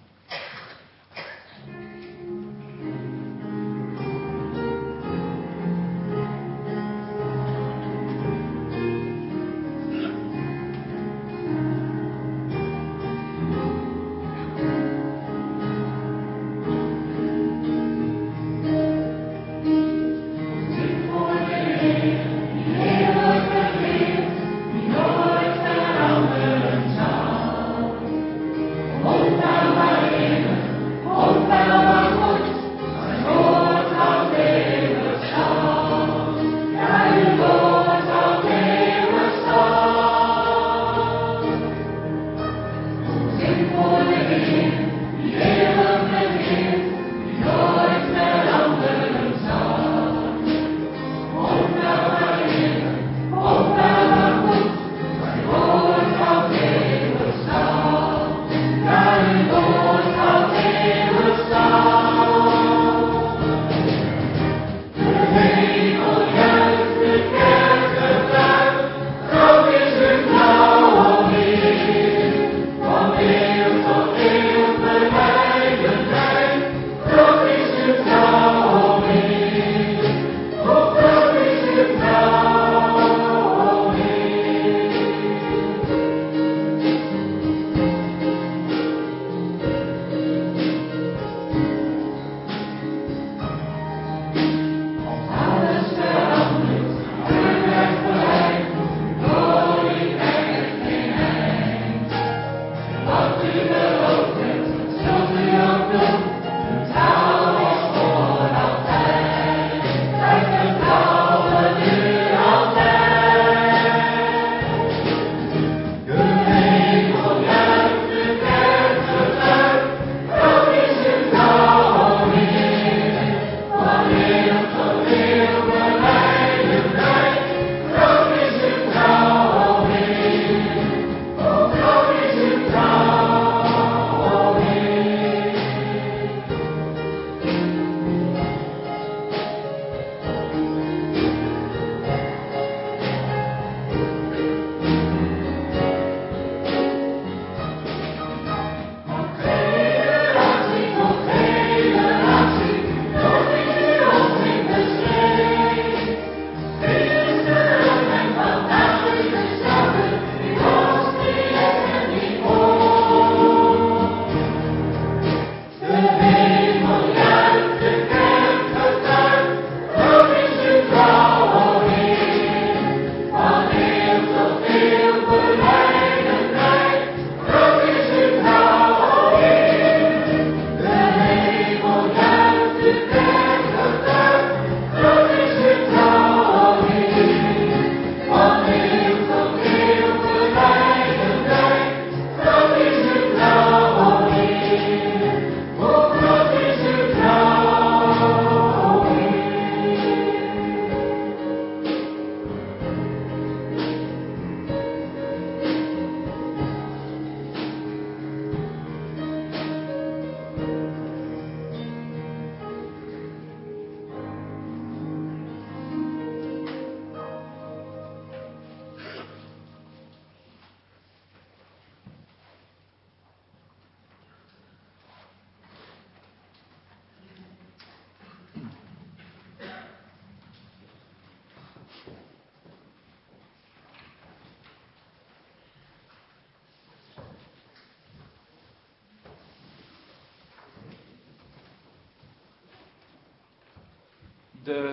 De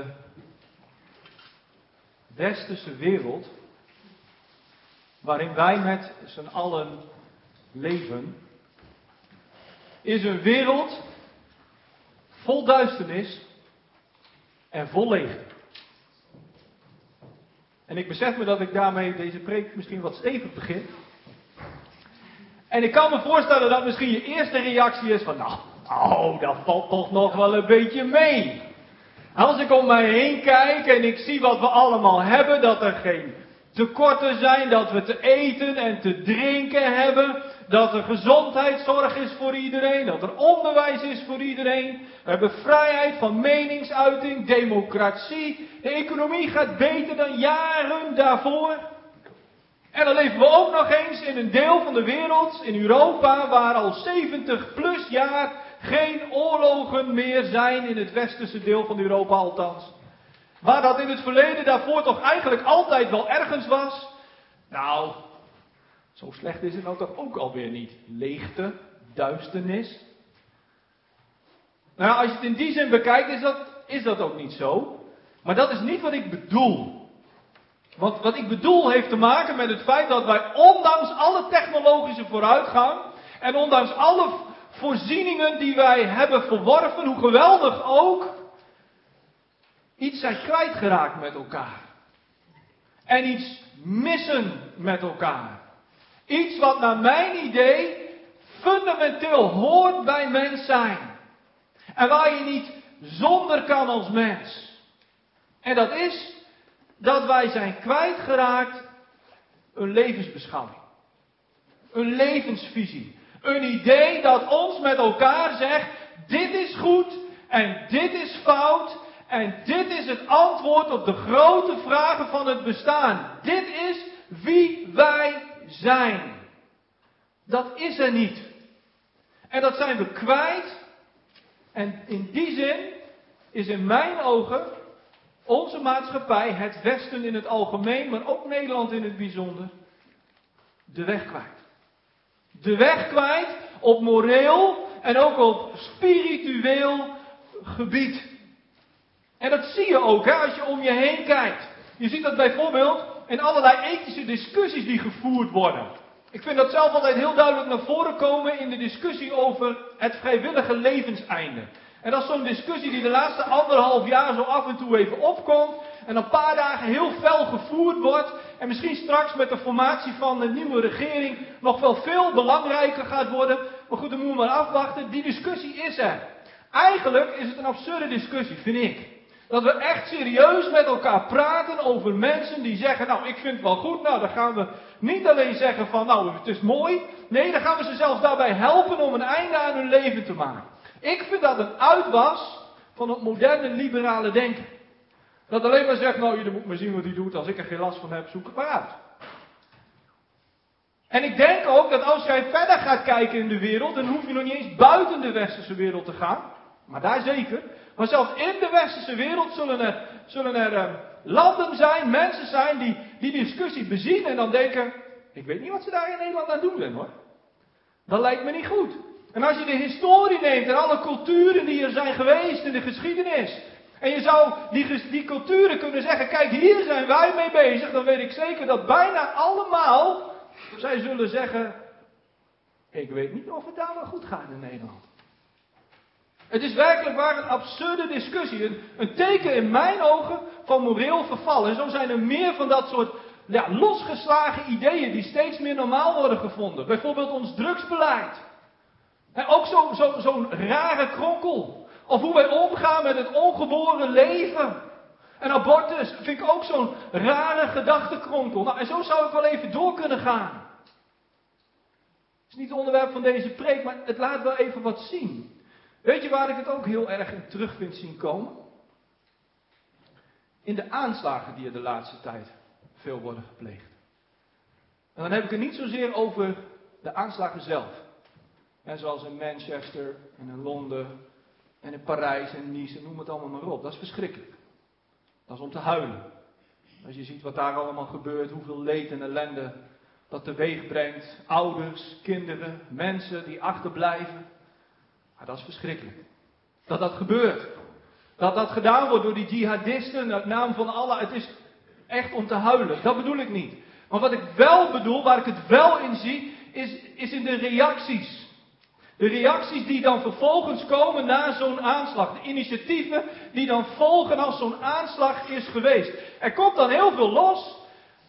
westerse wereld, waarin wij met z'n allen leven, is een wereld vol duisternis en vol leegte. En ik besef me dat ik daarmee deze preek misschien wat stevig begin. En ik kan me voorstellen dat misschien je eerste reactie is van, nou, oh, dat valt toch nog wel een beetje mee. Als ik om mij heen kijk en ik zie wat we allemaal hebben, dat er geen tekorten zijn, dat we te eten en te drinken hebben, dat er gezondheidszorg is voor iedereen, dat er onderwijs is voor iedereen. We hebben vrijheid van meningsuiting, democratie, de economie gaat beter dan jaren daarvoor. En dan leven we ook nog eens in een deel van de wereld, in Europa, waar al zeventig plus jaar geen oorlogen meer zijn, in het westerse deel van Europa althans. Waar dat in het verleden daarvoor toch eigenlijk altijd wel ergens was. Nou, zo slecht is het nou toch ook alweer niet. Leegte, duisternis. Nou, als je het in die zin bekijkt, is dat, is dat ook niet zo. Maar dat is niet wat ik bedoel. Want wat ik bedoel heeft te maken met het feit dat wij ondanks alle technologische vooruitgang en ondanks alle voorzieningen die wij hebben verworven, hoe geweldig ook, iets zijn kwijtgeraakt met elkaar. En iets missen met elkaar. Iets wat naar mijn idee fundamenteel hoort bij mens zijn. En waar je niet zonder kan als mens. En dat is dat wij zijn kwijtgeraakt een levensbeschouwing. Een levensvisie. Een idee dat ons met elkaar zegt, dit is goed en dit is fout. En dit is het antwoord op de grote vragen van het bestaan. Dit is wie wij zijn. Dat is er niet. En dat zijn we kwijt. En in die zin is in mijn ogen onze maatschappij, het Westen in het algemeen, maar ook Nederland in het bijzonder, de weg kwijt. De weg kwijt op moreel en ook op spiritueel gebied. En dat zie je ook, hè, als je om je heen kijkt. Je ziet dat bijvoorbeeld in allerlei ethische discussies die gevoerd worden. Ik vind dat zelf altijd heel duidelijk naar voren komen in de discussie over het vrijwillige levenseinde. En dat is zo'n discussie die de laatste anderhalf jaar zo af en toe even opkomt. En een paar dagen heel fel gevoerd wordt. En misschien straks met de formatie van de nieuwe regering nog wel veel belangrijker gaat worden. Maar goed, dan moeten we maar afwachten. Die discussie is er. Eigenlijk is het een absurde discussie, vind ik. Dat we echt serieus met elkaar praten over mensen die zeggen, nou ik vind het wel goed. Nou dan gaan we niet alleen zeggen van, nou het is mooi. Nee, dan gaan we ze zelfs daarbij helpen om een einde aan hun leven te maken. Ik vind dat een uitwas van het moderne liberale denken. Dat alleen maar zegt, nou je moet maar zien wat hij doet, als ik er geen last van heb, zoek het maar uit. En ik denk ook dat als jij verder gaat kijken in de wereld, dan hoef je nog niet eens buiten de westerse wereld te gaan. Maar daar zeker. Maar zelfs in de westerse wereld zullen er, zullen er uh, landen zijn, mensen zijn die die discussie bezien en dan denken, ik weet niet wat ze daar in Nederland aan doen zijn hoor. Dat lijkt me niet goed. En als je de historie neemt en alle culturen die er zijn geweest in de geschiedenis. En je zou die, die culturen kunnen zeggen, kijk hier zijn wij mee bezig. Dan weet ik zeker dat bijna allemaal, zij zullen zeggen, ik weet niet of het daar wel goed gaat in Nederland. Het is werkelijk waar een absurde discussie. Een, een teken in mijn ogen van moreel verval. En zo zijn er meer van dat soort ja, losgeslagen ideeën die steeds meer normaal worden gevonden. Bijvoorbeeld ons drugsbeleid. En ook zo, zo, zo'n rare kronkel. Of hoe wij omgaan met het ongeboren leven. En abortus vind ik ook zo'n rare gedachtenkronkel. Nou, en zo zou ik wel even door kunnen gaan. Het is niet het onderwerp van deze preek, maar het laat wel even wat zien. Weet je waar ik het ook heel erg in terug vind zien komen? In de aanslagen die er de laatste tijd veel worden gepleegd. En dan heb ik het niet zozeer over de aanslagen zelf. En zoals in Manchester en in Londen en in Parijs en Nice, noem het allemaal maar op. Dat is verschrikkelijk. Dat is om te huilen. Als je ziet wat daar allemaal gebeurt, hoeveel leed en ellende dat teweeg brengt. Ouders, kinderen, mensen die achterblijven. Maar dat is verschrikkelijk. Dat dat gebeurt. Dat dat gedaan wordt door die jihadisten in naam van Allah. Het is echt om te huilen. Dat bedoel ik niet. Maar wat ik wel bedoel, waar ik het wel in zie, is, is in de reacties. De reacties die dan vervolgens komen na zo'n aanslag. De initiatieven die dan volgen als zo'n aanslag is geweest. Er komt dan heel veel los.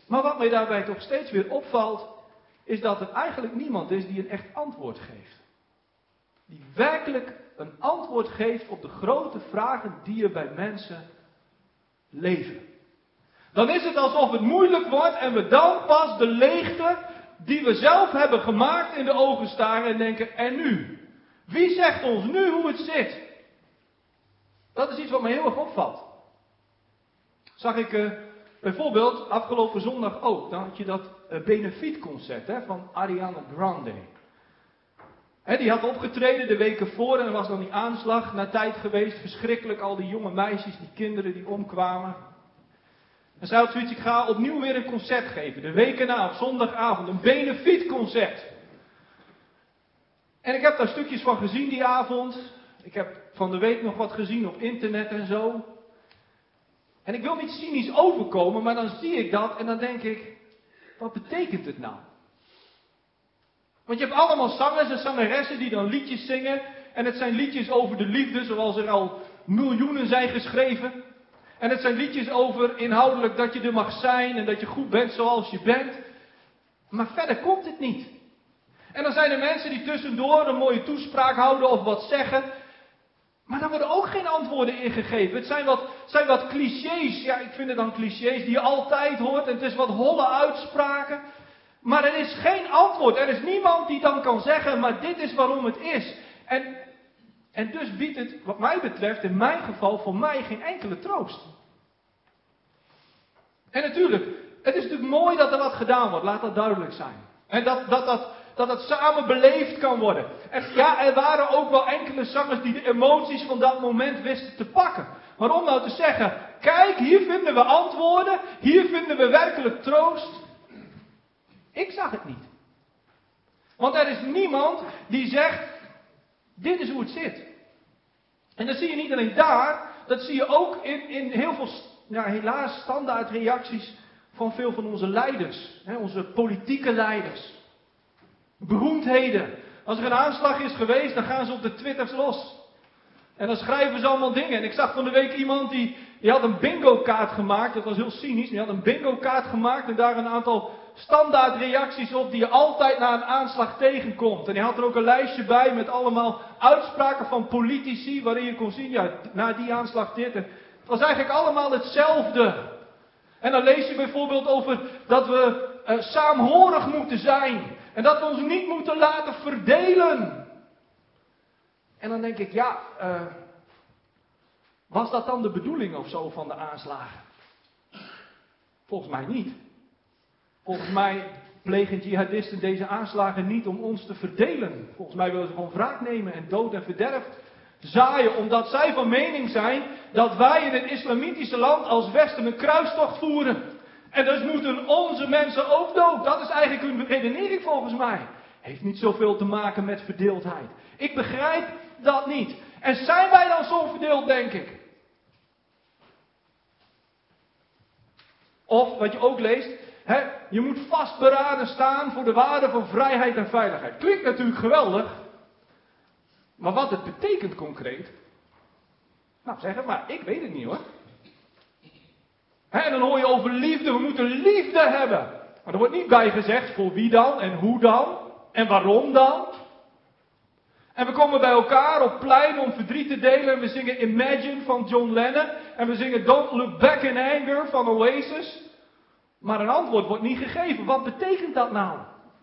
Maar wat mij daarbij toch steeds weer opvalt, is dat er eigenlijk niemand is die een echt antwoord geeft. Die werkelijk een antwoord geeft op de grote vragen die er bij mensen leven. Dan is het alsof het moeilijk wordt en we dan pas de leegte die we zelf hebben gemaakt in de ogen staren en denken, en nu? Wie zegt ons nu hoe het zit? Dat is iets wat mij heel erg opvalt. Zag ik uh, bijvoorbeeld afgelopen zondag ook, dan had je dat uh, benefietconcert hè, van Ariana Grande. He, die had opgetreden de weken voor en er was dan die aanslag na tijd geweest. Verschrikkelijk, al die jonge meisjes, die kinderen die omkwamen. En zij had zoiets, ik ga opnieuw weer een concert geven. De weken na, op zondagavond, een benefietconcert. En ik heb daar stukjes van gezien die avond. Ik heb van de week nog wat gezien op internet en zo. En ik wil niet cynisch overkomen, maar dan zie ik dat en dan denk ik, wat betekent het nou? Want je hebt allemaal zangers en zangeressen die dan liedjes zingen. En het zijn liedjes over de liefde, zoals er al miljoenen zijn geschreven. En het zijn liedjes over inhoudelijk dat je er mag zijn en dat je goed bent zoals je bent. Maar verder komt het niet. En dan zijn er mensen die tussendoor een mooie toespraak houden of wat zeggen. Maar daar worden ook geen antwoorden in gegeven. Het zijn wat, zijn wat clichés, ja ik vind het dan clichés die je altijd hoort. En het is wat holle uitspraken. Maar er is geen antwoord. Er is niemand die dan kan zeggen, maar dit is waarom het is. En, en dus biedt het, wat mij betreft, in mijn geval, voor mij geen enkele troost. En natuurlijk, het is natuurlijk mooi dat er wat gedaan wordt, laat dat duidelijk zijn. En dat dat, dat, dat het samen beleefd kan worden. En ja, er waren ook wel enkele zangers die de emoties van dat moment wisten te pakken. Maar om nou te zeggen, kijk, hier vinden we antwoorden, hier vinden we werkelijk troost. Ik zag het niet. Want er is niemand die zegt, dit is hoe het zit. En dat zie je niet alleen daar, dat zie je ook in, in heel veel, ja, helaas, standaard reacties van veel van onze leiders. Hè, onze politieke leiders. Beroemdheden. Als er een aanslag is geweest, dan gaan ze op de twitters los. En dan schrijven ze allemaal dingen. En ik zag van de week iemand die, die had een bingo kaart gemaakt. Dat was heel cynisch. Die had een bingo kaart gemaakt en daar een aantal standaard reacties op die je altijd na een aanslag tegenkomt. En hij had er ook een lijstje bij met allemaal uitspraken van politici waarin je kon zien, ja, na die aanslag dit. En het was eigenlijk allemaal hetzelfde. En dan lees je bijvoorbeeld over dat we uh, saamhorig moeten zijn. En dat we ons niet moeten laten verdelen. En dan denk ik, ja, uh, was dat dan de bedoeling of zo van de aanslagen? Volgens mij niet. Volgens mij plegen jihadisten deze aanslagen niet om ons te verdelen. Volgens mij willen ze gewoon wraak nemen en dood en verderf zaaien. Omdat zij van mening zijn dat wij in het islamitische land als Westen een kruistocht voeren. En dus moeten onze mensen ook dood. Dat is eigenlijk hun redenering volgens mij. Heeft niet zoveel te maken met verdeeldheid. Ik begrijp dat niet. En zijn wij dan zo verdeeld, denk ik? Of, wat je ook leest, hè, je moet vastberaden staan voor de waarde van vrijheid en veiligheid. Klinkt natuurlijk geweldig. Maar wat het betekent concreet? Nou, zeg het maar, ik weet het niet hoor. Hè, en dan hoor je over liefde, we moeten liefde hebben. Maar er wordt niet bij gezegd voor wie dan en hoe dan en waarom dan. En we komen bij elkaar op plein om verdriet te delen en we zingen Imagine van John Lennon. En we zingen Don't Look Back in Anger van Oasis. Maar een antwoord wordt niet gegeven. Wat betekent dat nou?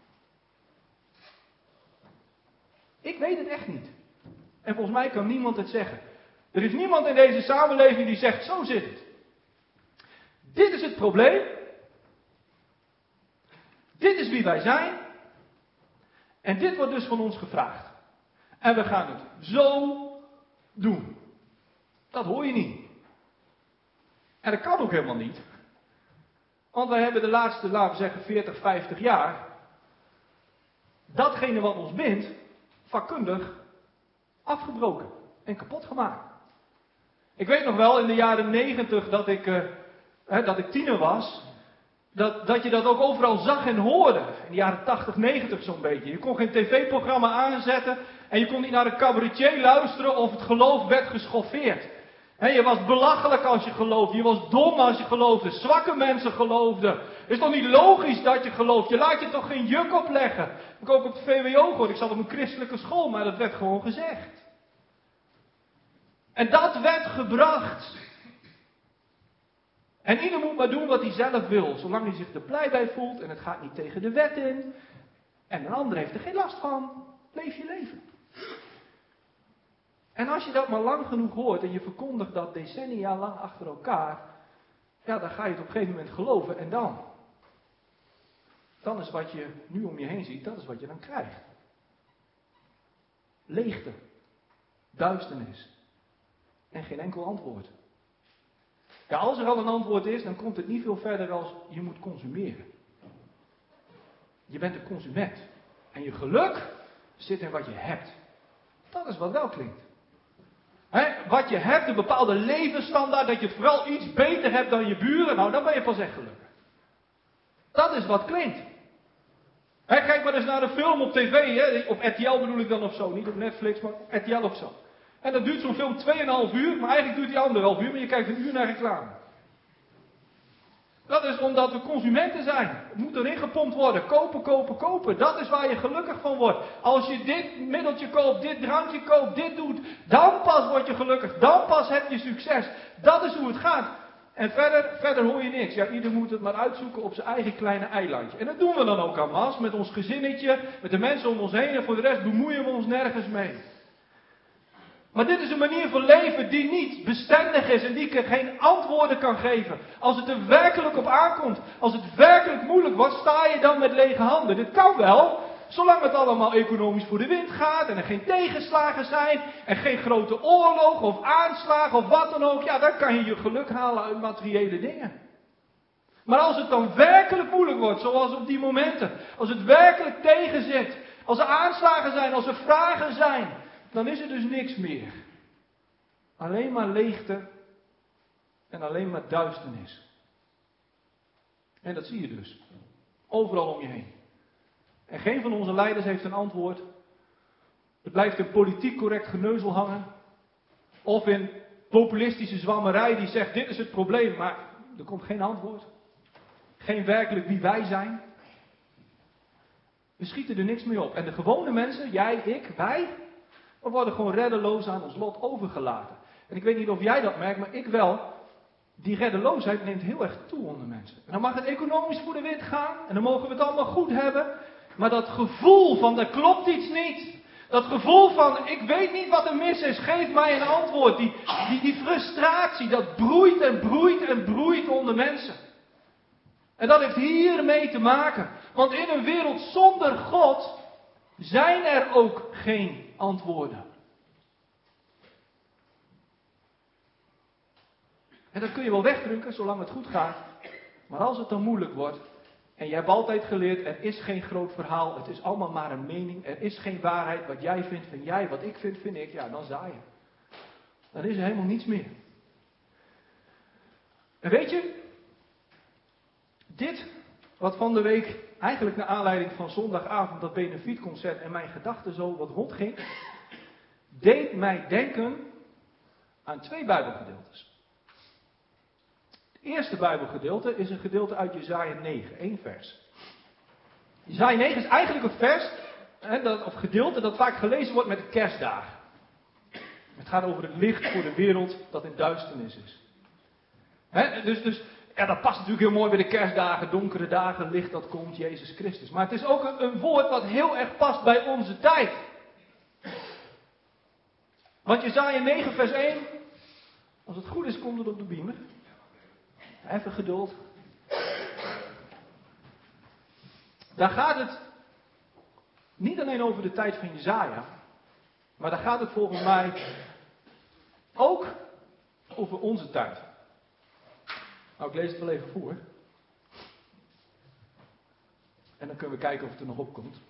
Ik weet het echt niet. En volgens mij kan niemand het zeggen. Er is niemand in deze samenleving die zegt, zo zit het. Dit is het probleem. Dit is wie wij zijn. En dit wordt dus van ons gevraagd. En we gaan het zo doen. Dat hoor je niet. En dat kan ook helemaal niet. Want wij hebben de laatste, laten we zeggen, veertig, vijftig jaar datgene wat ons bindt, vakkundig afgebroken en kapot gemaakt. Ik weet nog wel in de jaren negentig dat ik, uh, hè, dat ik tiener was, dat, dat je dat ook overal zag en hoorde. In de jaren tachtig, negentig zo'n beetje. Je kon geen tv-programma aanzetten en je kon niet naar een cabaretier luisteren of het geloof werd geschoffeerd. He, je was belachelijk als je geloofde. Je was dom als je geloofde. Zwakke mensen geloofden. Het is toch niet logisch dat je gelooft? Je laat je toch geen juk opleggen? Ik heb ook op de V W O gehoord. Ik zat op een christelijke school, maar dat werd gewoon gezegd. En dat werd gebracht. En ieder moet maar doen wat hij zelf wil. Zolang hij zich er blij bij voelt en het gaat niet tegen de wet in. En een ander heeft er geen last van. Leef je leven. En als je dat maar lang genoeg hoort en je verkondigt dat decennia lang achter elkaar. Ja, dan ga je het op een gegeven moment geloven en dan. Dan is wat je nu om je heen ziet, dat is wat je dan krijgt. Leegte. Duisternis. En geen enkel antwoord. Ja, als er al een antwoord is, dan komt het niet veel verder als je moet consumeren. Je bent een consument. En je geluk zit in wat je hebt. Dat is wat wel klinkt. He, wat je hebt, een bepaalde levensstandaard, dat je het vooral iets beter hebt dan je buren, nou dan ben je pas echt gelukkig. Dat is wat klinkt. He, kijk maar eens naar een film op tv, he, op R T L bedoel ik dan of zo, niet op Netflix, maar op R T L of zo. En dan duurt zo'n film tweeënhalf uur, maar eigenlijk duurt die anderhalf uur, maar je kijkt een uur naar reclame. Dat is omdat we consumenten zijn. Het moet erin gepompt worden. Kopen, kopen, kopen. Dat is waar je gelukkig van wordt. Als je dit middeltje koopt, dit drankje koopt, dit doet, dan pas word je gelukkig. Dan pas heb je succes. Dat is hoe het gaat. En verder, verder hoor je niks. Ja, ieder moet het maar uitzoeken op zijn eigen kleine eilandje. En dat doen we dan ook aan mas, met ons gezinnetje, met de mensen om ons heen. En voor de rest bemoeien we ons nergens mee. Maar dit is een manier van leven die niet bestendig is en die geen antwoorden kan geven. Als het er werkelijk op aankomt, als het werkelijk moeilijk wordt, sta je dan met lege handen. Dit kan wel, zolang het allemaal economisch voor de wind gaat en er geen tegenslagen zijn en geen grote oorlogen of aanslagen of wat dan ook. Ja, dan kan je je geluk halen uit materiële dingen. Maar als het dan werkelijk moeilijk wordt, zoals op die momenten, als het werkelijk tegenzit, als er aanslagen zijn, als er vragen zijn, dan is er dus niks meer. Alleen maar leegte en alleen maar duisternis. En dat zie je dus. Overal om je heen. En geen van onze leiders heeft een antwoord. Het blijft in politiek correct geneuzel hangen. Of in populistische zwammerij die zegt dit is het probleem, maar er komt geen antwoord. Geen werkelijk wie wij zijn. We schieten er niks mee op. En de gewone mensen, jij, ik, wij, we worden gewoon reddeloos aan ons lot overgelaten. En ik weet niet of jij dat merkt, maar ik wel. Die reddeloosheid neemt heel erg toe onder mensen. En dan mag het economisch voor de wind gaan. En dan mogen we het allemaal goed hebben. Maar dat gevoel van er klopt iets niet. Dat gevoel van ik weet niet wat er mis is. Geef mij een antwoord. Die, die, die frustratie dat broeit en broeit en broeit onder mensen. En dat heeft hiermee te maken. Want in een wereld zonder God zijn er ook geen antwoorden. En dat kun je wel wegdrukken zolang het goed gaat. Maar als het dan moeilijk wordt. En je hebt altijd geleerd, er is geen groot verhaal. Het is allemaal maar een mening. Er is geen waarheid. Wat jij vindt, vind jij. Wat ik vind, vind ik. Ja, dan zaai je. Dan is er helemaal niets meer. En weet je. Dit, wat van de week, eigenlijk naar aanleiding van zondagavond, dat benefietconcert en mijn gedachten zo wat rondging, deed mij denken aan twee Bijbelgedeeltes. Het eerste Bijbelgedeelte is een gedeelte uit Jesaja negen, één vers. Jesaja negen is eigenlijk een vers, hè, dat, of gedeelte, dat vaak gelezen wordt met de kerstdagen. Het gaat over het licht voor de wereld dat in duisternis is. Hè, dus, dus ja, dat past natuurlijk heel mooi bij de kerstdagen, donkere dagen, licht dat komt, Jezus Christus. Maar het is ook een, een woord wat heel erg past bij onze tijd. Want Jesaja negen vers één, als het goed is komt het op de beamer. Even geduld. Daar gaat het niet alleen over de tijd van Jesaja, maar daar gaat het volgens mij ook over onze tijd. Nou, ik lees het wel even voor. En dan kunnen we kijken of het er nog op komt.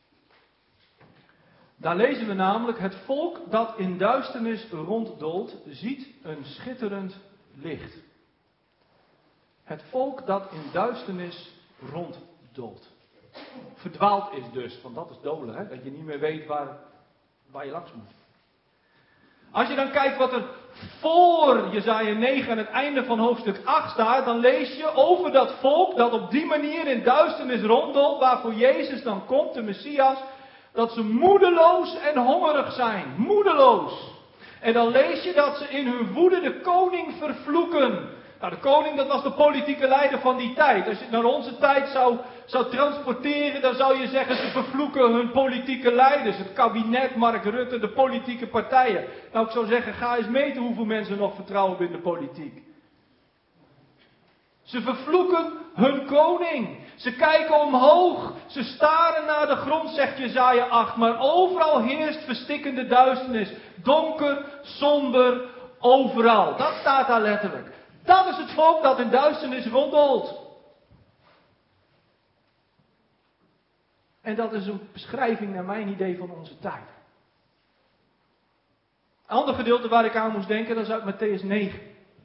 Daar lezen we namelijk: het volk dat in duisternis ronddolt, ziet een schitterend licht. Het volk dat in duisternis ronddolt. Verdwaald is dus, want dat is dolen, hè? Dat je niet meer weet waar, waar je langs moet. Als je dan kijkt wat er voor Jesaja negen aan het einde van hoofdstuk acht staat, dan lees je over dat volk dat op die manier in duisternis ronddolt, waarvoor Jezus dan komt, de Messias, dat ze moedeloos en hongerig zijn. Moedeloos. En dan lees je dat ze in hun woede de koning vervloeken. Nou, de koning, dat was de politieke leider van die tijd. Als je het naar onze tijd zou, zou transporteren, dan zou je zeggen, ze vervloeken hun politieke leiders. Het kabinet, Mark Rutte, de politieke partijen. Nou, ik zou zeggen, ga eens meten hoeveel mensen nog vertrouwen in de politiek. Ze vervloeken hun koning. Ze kijken omhoog. Ze staren naar de grond, zegt Jesaja acht. Maar overal heerst verstikkende duisternis. Donker, somber, overal. Dat staat daar letterlijk. Dat is het volk dat in duisternis ronddolt. En dat is een beschrijving naar mijn idee van onze tijd. Een ander gedeelte waar ik aan moest denken, dat is uit Mattheüs negen.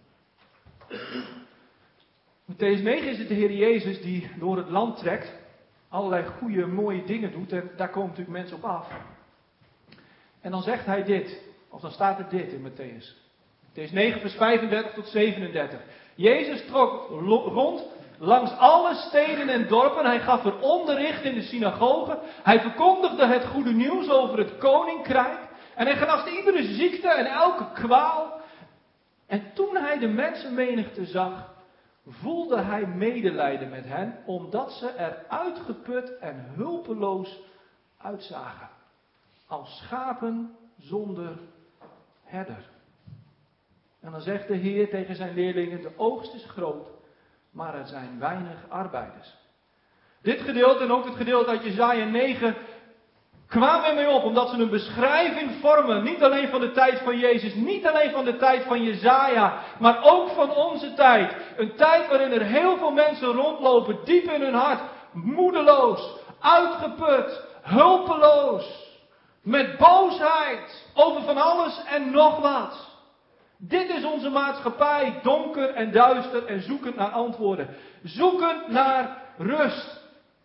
Mattheüs negen is het de Heer Jezus die door het land trekt. Allerlei goede, mooie dingen doet. En daar komen natuurlijk mensen op af. En dan zegt hij dit. Of dan staat er dit in Mattheüs. Mattheüs negen vers vijfendertig tot zevenendertig. Jezus trok rond langs alle steden en dorpen. Hij gaf er onderricht in de synagogen. Hij verkondigde het goede nieuws over het koninkrijk. En hij genaste iedere ziekte en elke kwaal. En toen hij de mensenmenigte zag, voelde hij medelijden met hen, omdat ze er uitgeput en hulpeloos uitzagen. Als schapen zonder herder. En dan zegt de Heer tegen zijn leerlingen, de oogst is groot, maar er zijn weinig arbeiders. Dit gedeelte en ook het gedeelte uit Jesaja negen kwamen ermee op, omdat ze een beschrijving vormen, niet alleen van de tijd van Jezus, niet alleen van de tijd van Jesaja, maar ook van onze tijd. Een tijd waarin er heel veel mensen rondlopen, diep in hun hart, moedeloos, uitgeput, hulpeloos, met boosheid over van alles en nog wat. Dit is onze maatschappij, donker en duister en zoekend naar antwoorden. Zoekend naar rust.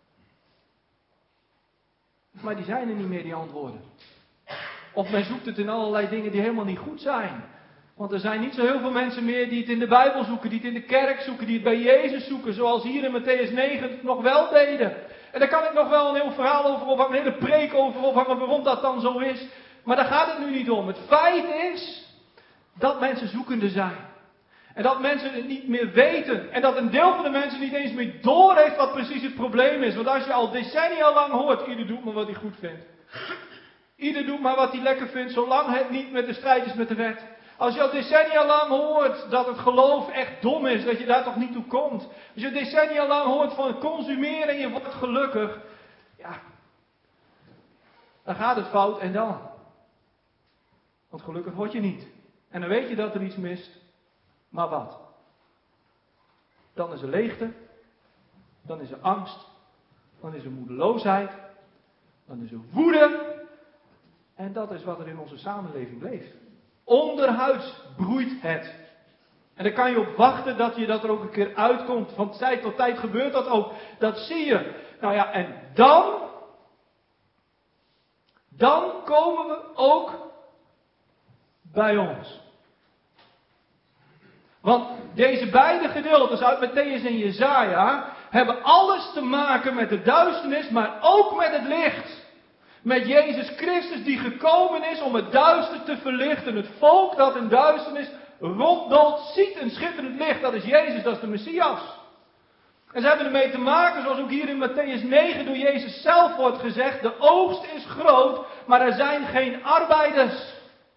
Maar die zijn er niet meer, die antwoorden. Of men zoekt het in allerlei dingen die helemaal niet goed zijn. Want er zijn niet zo heel veel mensen meer die het in de Bijbel zoeken, die het in de kerk zoeken, die het bij Jezus zoeken. Zoals hier in Mattheüs negen het nog wel deden. En daar kan ik nog wel een heel verhaal over ophangen, een hele preek over ophangen waarom dat dan zo is. Maar daar gaat het nu niet om. Het feit is dat mensen zoekende zijn. En dat mensen het niet meer weten. En dat een deel van de mensen niet eens meer doorheeft wat precies het probleem is. Want als je al decennia lang hoort, ieder doet maar wat hij goed vindt. Ieder doet maar wat hij lekker vindt, zolang het niet met de strijd is met de wet. Als je al decennia lang hoort dat het geloof echt dom is, dat je daar toch niet toe komt. Als je decennia lang hoort van consumeren en je wordt gelukkig. Ja, dan gaat het fout en dan. Want gelukkig word je niet. En dan weet je dat er iets mist. Maar wat? Dan is er leegte. Dan is er angst. Dan is er moedeloosheid. Dan is er woede. En dat is wat er in onze samenleving leeft. Onderhuids broeit het. En dan kan je op wachten dat je dat er ook een keer uitkomt. Van tijd tot tijd gebeurt dat ook. Dat zie je. Nou ja, en dan. Dan komen we ook bij ons. Want deze beide gedeeltes uit Mattheüs en Jesaja hebben alles te maken met de duisternis, maar ook met het licht. Met Jezus Christus die gekomen is om het duister te verlichten. Het volk dat in duisternis ronddolt, ziet een schitterend licht. Dat is Jezus, dat is de Messias. En ze hebben ermee te maken, zoals ook hier in Mattheüs negen door Jezus zelf wordt gezegd, de oogst is groot, maar er zijn geen arbeiders.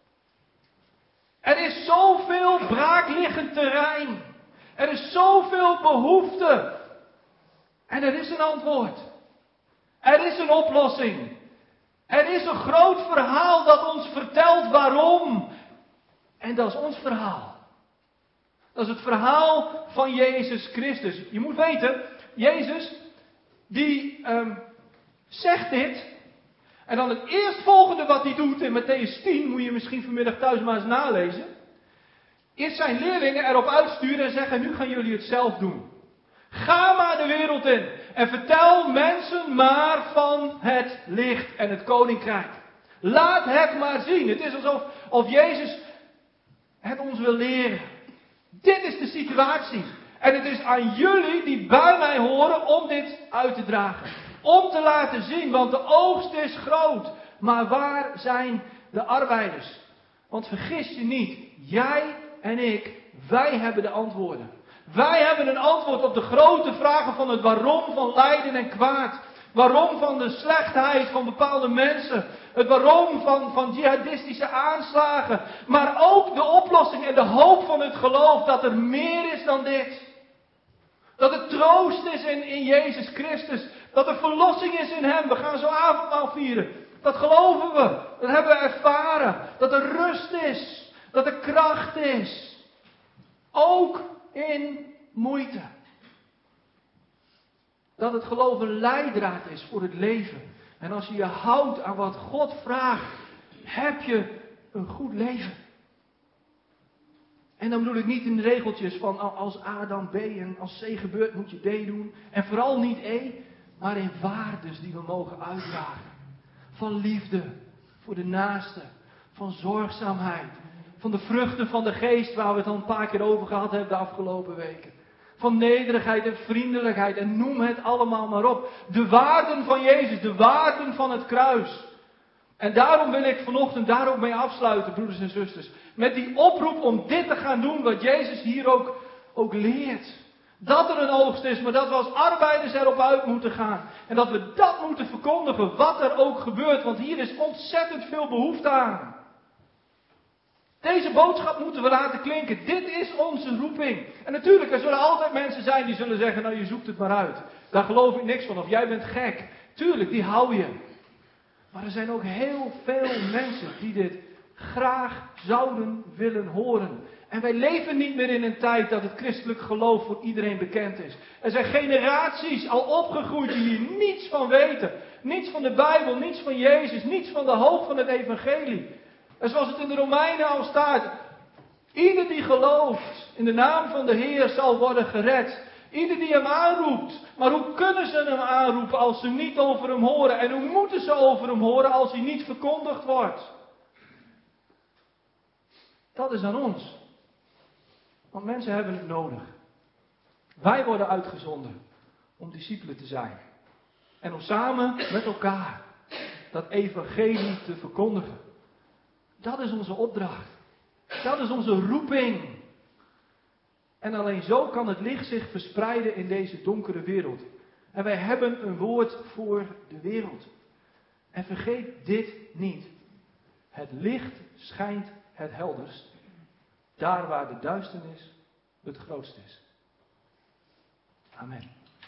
Er is zoveel braakliggend terrein. Er is zoveel behoefte. En er is een antwoord. Er is een oplossing. Er is een groot verhaal dat ons vertelt waarom. En dat is ons verhaal. Dat is het verhaal van Jezus Christus. Je moet weten, Jezus, die um, zegt dit. En dan het eerstvolgende wat hij doet in Mattheüs tien, moet je misschien vanmiddag thuis maar eens nalezen. Is zijn leerlingen erop uitsturen en zeggen, nu gaan jullie het zelf doen. Ga maar de wereld in en vertel mensen maar van het licht en het koninkrijk. Laat het maar zien. Het is alsof of Jezus het ons wil leren. Dit is de situatie. En het is aan jullie die bij mij horen om dit uit te dragen. Om te laten zien, want de oogst is groot. Maar waar zijn de arbeiders? Want vergis je niet, jij en ik, wij hebben de antwoorden. Wij hebben een antwoord op de grote vragen van het waarom van lijden en kwaad. Waarom van de slechtheid van bepaalde mensen. Het waarom van, van jihadistische aanslagen. Maar ook de oplossing en de hoop van het geloof dat er meer is dan dit. Dat er troost is in, in Jezus Christus. Dat er verlossing is in Hem. We gaan zo avondmaal vieren. Dat geloven we. Dat hebben we ervaren. Dat er rust is. Dat er kracht is. Ook in moeite. Dat het geloof een leidraad is voor het leven. En als je je houdt aan wat God vraagt, heb je een goed leven. En dan bedoel ik niet in regeltjes van als A dan B en als C gebeurt moet je D doen. En vooral niet E, maar in waardes die we mogen uitdragen. Van liefde voor de naaste, van zorgzaamheid, van de vruchten van de geest waar we het al een paar keer over gehad hebben de afgelopen weken. Van nederigheid en vriendelijkheid en noem het allemaal maar op. De waarden van Jezus, de waarden van het kruis. En daarom wil ik vanochtend daar ook mee afsluiten, broeders en zusters. Met die oproep om dit te gaan doen wat Jezus hier ook, ook leert. Dat er een oogst is, maar dat we als arbeiders erop uit moeten gaan. En dat we dat moeten verkondigen, wat er ook gebeurt. Want hier is ontzettend veel behoefte aan. Deze boodschap moeten we laten klinken. Dit is onze roeping. En natuurlijk, er zullen altijd mensen zijn die zullen zeggen, nou je zoekt het maar uit. Daar geloof ik niks van, of jij bent gek. Tuurlijk, die hou je. Maar er zijn ook heel veel mensen die dit graag zouden willen horen. En wij leven niet meer in een tijd dat het christelijk geloof voor iedereen bekend is. Er zijn generaties al opgegroeid die hier niets van weten. Niets van de Bijbel, niets van Jezus, niets van de hoop van het evangelie. En zoals het in de Romeinen al staat. Ieder die gelooft in de naam van de Heer zal worden gered. Ieder die hem aanroept. Maar hoe kunnen ze hem aanroepen als ze niet over hem horen? En hoe moeten ze over hem horen als hij niet verkondigd wordt? Dat is aan ons. Want mensen hebben het nodig. Wij worden uitgezonden om discipelen te zijn. En om samen met elkaar dat evangelie te verkondigen. Dat is onze opdracht. Dat is onze roeping. En alleen zo kan het licht zich verspreiden in deze donkere wereld. En wij hebben een woord voor de wereld. En vergeet dit niet. Het licht schijnt het helderst. Daar waar de duisternis het grootst is. Amen.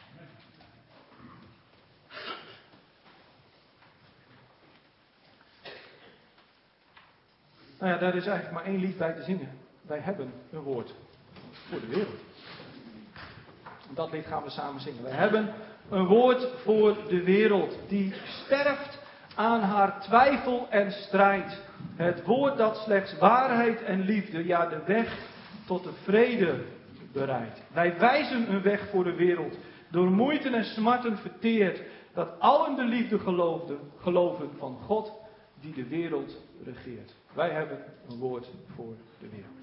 Nou ja, daar is eigenlijk maar één lied bij te zingen. Wij hebben een woord voor de wereld. Dat lied gaan we samen zingen. Wij hebben een woord voor de wereld die sterft aan haar twijfel en strijd. Het woord dat slechts waarheid en liefde, ja de weg tot de vrede bereidt. Wij wijzen een weg voor de wereld, door moeite en smarten verteerd, dat allen de liefde geloofden, geloven van God die de wereld regeert. Wij hebben een woord voor de wereld.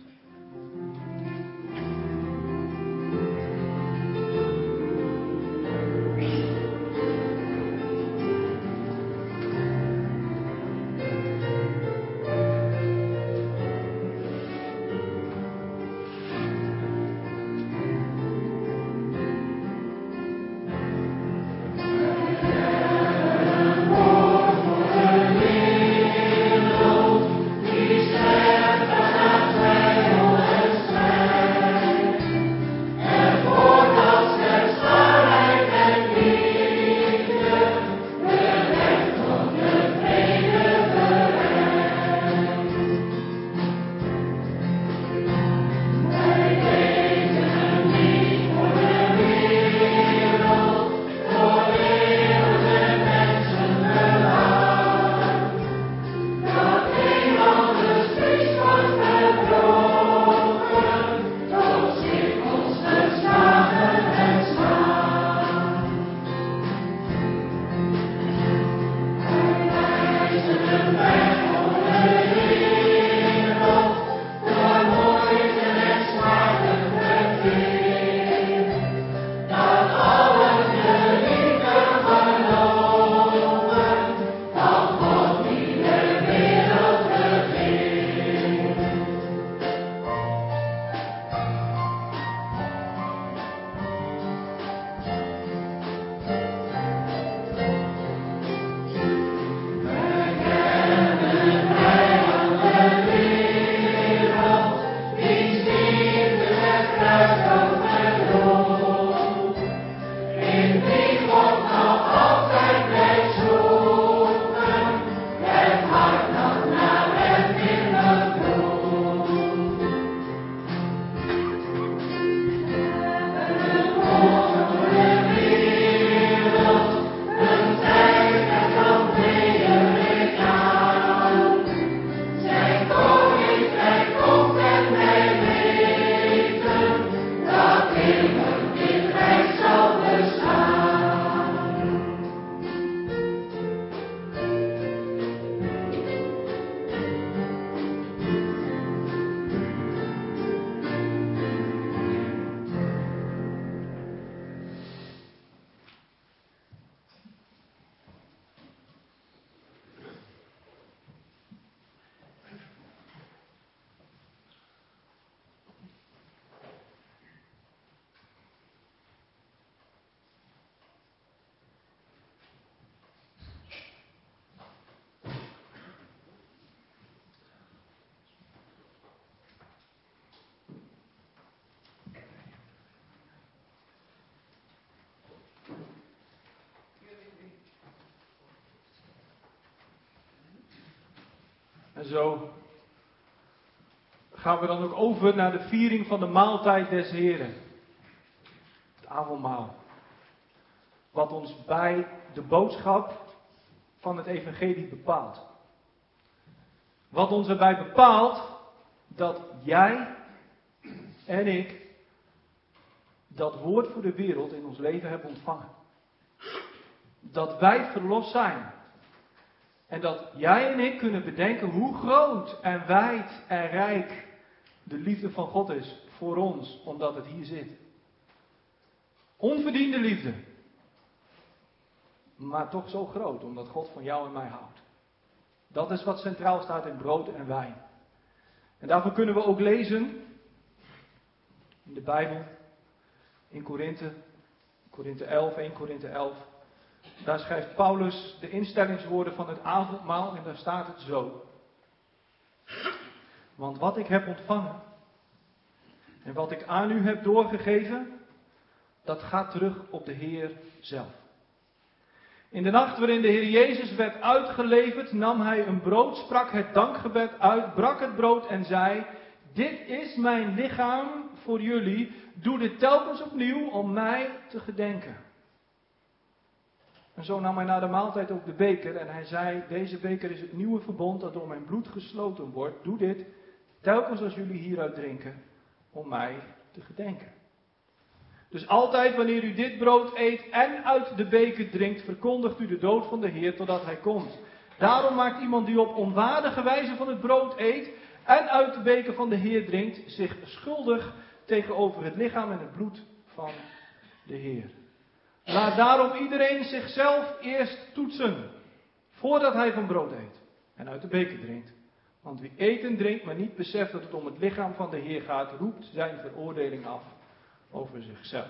Sterft aan haar twijfel en strijd. En zo gaan we dan ook over naar de viering van de maaltijd des Heren. Het avondmaal. Wat ons bij de boodschap van het evangelie bepaalt. Wat ons erbij bepaalt dat jij en ik dat woord voor de wereld in ons leven hebben ontvangen. Dat wij verlost zijn. En dat jij en ik kunnen bedenken hoe groot en wijd en rijk de liefde van God is voor ons, omdat het hier zit. Onverdiende liefde. Maar toch zo groot, omdat God van jou en mij houdt. Dat is wat centraal staat in brood en wijn. En daarvoor kunnen we ook lezen in de Bijbel, in Korinthe, Korinthe elf, één Korinthe elf. Daar schrijft Paulus de instellingswoorden van het avondmaal en daar staat het zo. Want wat ik heb ontvangen en wat ik aan u heb doorgegeven, dat gaat terug op de Heer zelf. In de nacht waarin de Heer Jezus werd uitgeleverd, nam hij een brood, sprak het dankgebed uit, brak het brood en zei: dit is mijn lichaam voor jullie, doe dit telkens opnieuw om mij te gedenken. En zo nam hij na de maaltijd ook de beker en hij zei: deze beker is het nieuwe verbond dat door mijn bloed gesloten wordt. Doe dit telkens als jullie hieruit drinken om mij te gedenken. Dus altijd wanneer u dit brood eet en uit de beker drinkt, verkondigt u de dood van de Heer totdat hij komt. Daarom maakt iemand die op onwaardige wijze van het brood eet en uit de beker van de Heer drinkt, zich schuldig tegenover het lichaam en het bloed van de Heer. Laat daarom iedereen zichzelf eerst toetsen, voordat hij van brood eet en uit de beker drinkt. Want wie eet en drinkt, maar niet beseft dat het om het lichaam van de Heer gaat, roept zijn veroordeling af over zichzelf.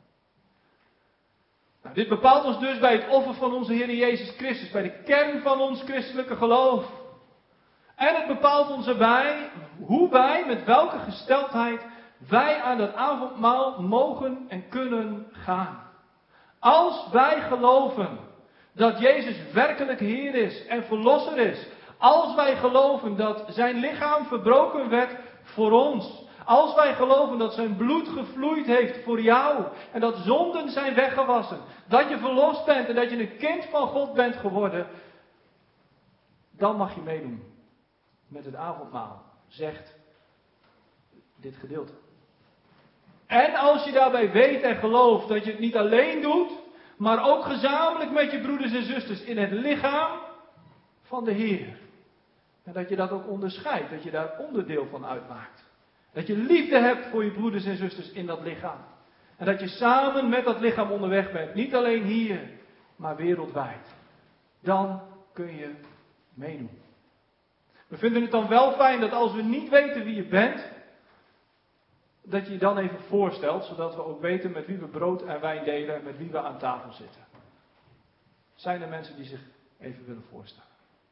Nou, dit bepaalt ons dus bij het offer van onze Heer Jezus Christus, bij de kern van ons christelijke geloof. En het bepaalt ons erbij hoe wij, met welke gesteldheid, wij aan dat avondmaal mogen en kunnen gaan. Als wij geloven dat Jezus werkelijk Heer is en Verlosser is, als wij geloven dat zijn lichaam verbroken werd voor ons, als wij geloven dat zijn bloed gevloeid heeft voor jou en dat zonden zijn weggewassen, dat je verlost bent en dat je een kind van God bent geworden, dan mag je meedoen met het avondmaal, zegt dit gedeelte. En als je daarbij weet en gelooft dat je het niet alleen doet, maar ook gezamenlijk met je broeders en zusters in het lichaam van de Heer. En dat je dat ook onderscheidt, dat je daar onderdeel van uitmaakt. Dat je liefde hebt voor je broeders en zusters in dat lichaam. En dat je samen met dat lichaam onderweg bent. Niet alleen hier, maar wereldwijd. Dan kun je meedoen. We vinden het dan wel fijn dat als we niet weten wie je bent, dat je je dan even voorstelt, zodat we ook weten met wie we brood en wijn delen en met wie we aan tafel zitten. Zijn er mensen die zich even willen voorstellen?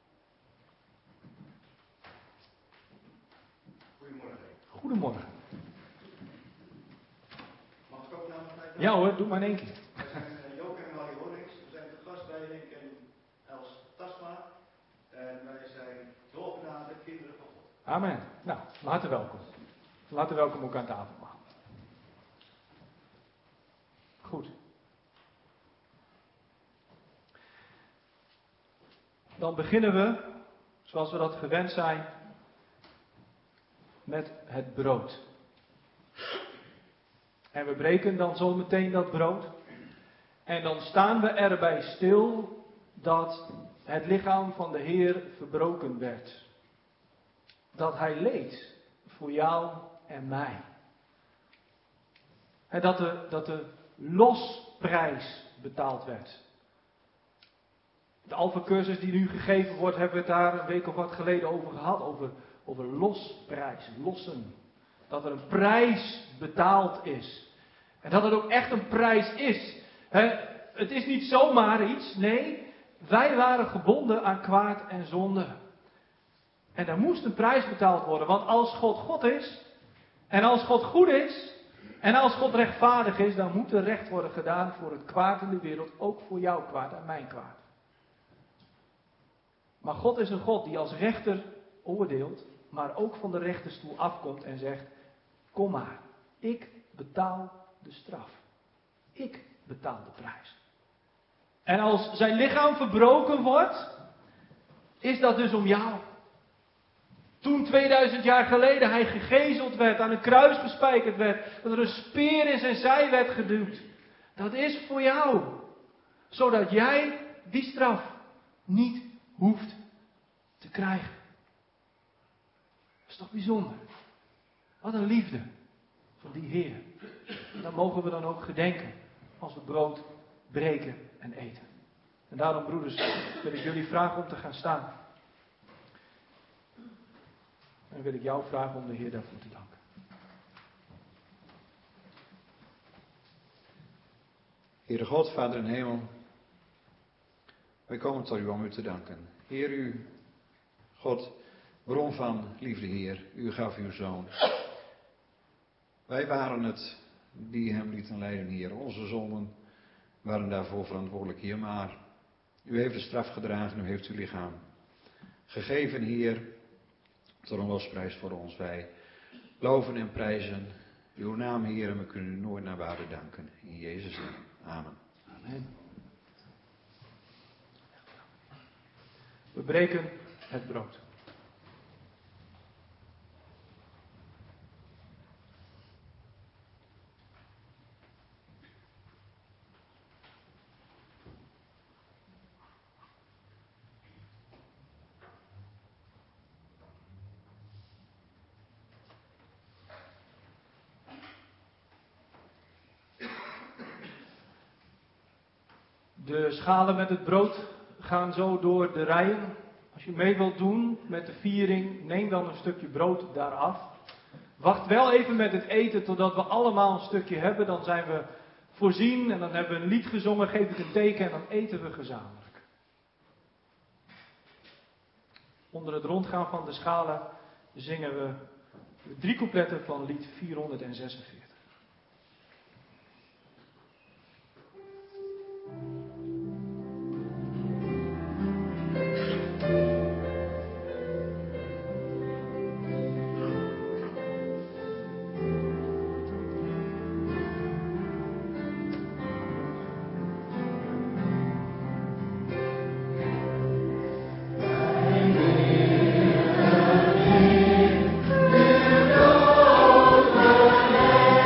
Goedemorgen. Mag ik ook namens mij? Ja hoor, doe maar in één keer. We zijn Joke en Marie Hornings. We zijn te gast bij Henk en Els Tasma. En wij zijn doorgenade kinderen van God. Amen. Nou, van harte welkom. Van harte welkom ook aan tafel. Goed. Dan beginnen we, zoals we dat gewend zijn, met het brood. En we breken dan zo meteen dat brood. En dan staan we erbij stil dat het lichaam van de Heer verbroken werd. Dat hij leed voor jou en mij. En dat de, dat de losprijs betaald werd. De Alpha-cursus die nu gegeven wordt, hebben we het daar een week of wat geleden over gehad. Over, over losprijs, lossen. Dat er een prijs betaald is. En dat het ook echt een prijs is. He, het is niet zomaar iets, nee. Wij waren gebonden aan kwaad en zonde. En er moest een prijs betaald worden. Want als God God is, en als God goed is, en als God rechtvaardig is, dan moet er recht worden gedaan voor het kwaad in de wereld. Ook voor jouw kwaad en mijn kwaad. Maar God is een God die als rechter oordeelt, maar ook van de rechterstoel afkomt en zegt, kom maar, ik betaal de straf. Ik betaal de prijs. En als zijn lichaam verbroken wordt, is dat dus om jou. Toen tweeduizend jaar geleden hij gegezeld werd, aan een kruis gespijkerd werd, dat er een speer in zijn zij werd geduwd. Dat is voor jou. Zodat jij die straf niet hoeft te krijgen. Dat is toch bijzonder. Wat een liefde van die Heer. En dat mogen we dan ook gedenken als we brood breken en eten. En daarom, broeders, wil ik jullie vragen om te gaan staan. En wil ik jou vragen om de Heer daarvoor te danken. Heere God, Vader in hemel, wij komen tot u om u te danken. Heer, u, God, bron van liefde, Heer, u gaf uw Zoon. Wij waren het die hem lieten lijden, Heer. Onze zonden waren daarvoor verantwoordelijk, Heer, maar u heeft de straf gedragen, u heeft uw lichaam gegeven, Heer, tot een losprijs voor ons. Wij loven en prijzen uw naam, Heer, en we kunnen u nooit naar waarde danken. In Jezus' naam. Amen. Amen. We breken het brood. De schalen met het brood gaan zo door de rijen. Als je mee wilt doen met de viering, neem dan een stukje brood daar af. Wacht wel even met het eten totdat we allemaal een stukje hebben. Dan zijn we voorzien en dan hebben we een lied gezongen. Geef ik een teken en dan eten we gezamenlijk. Onder het rondgaan van de schalen zingen we de drie coupletten van lied vierhonderdzesenveertig. Amen.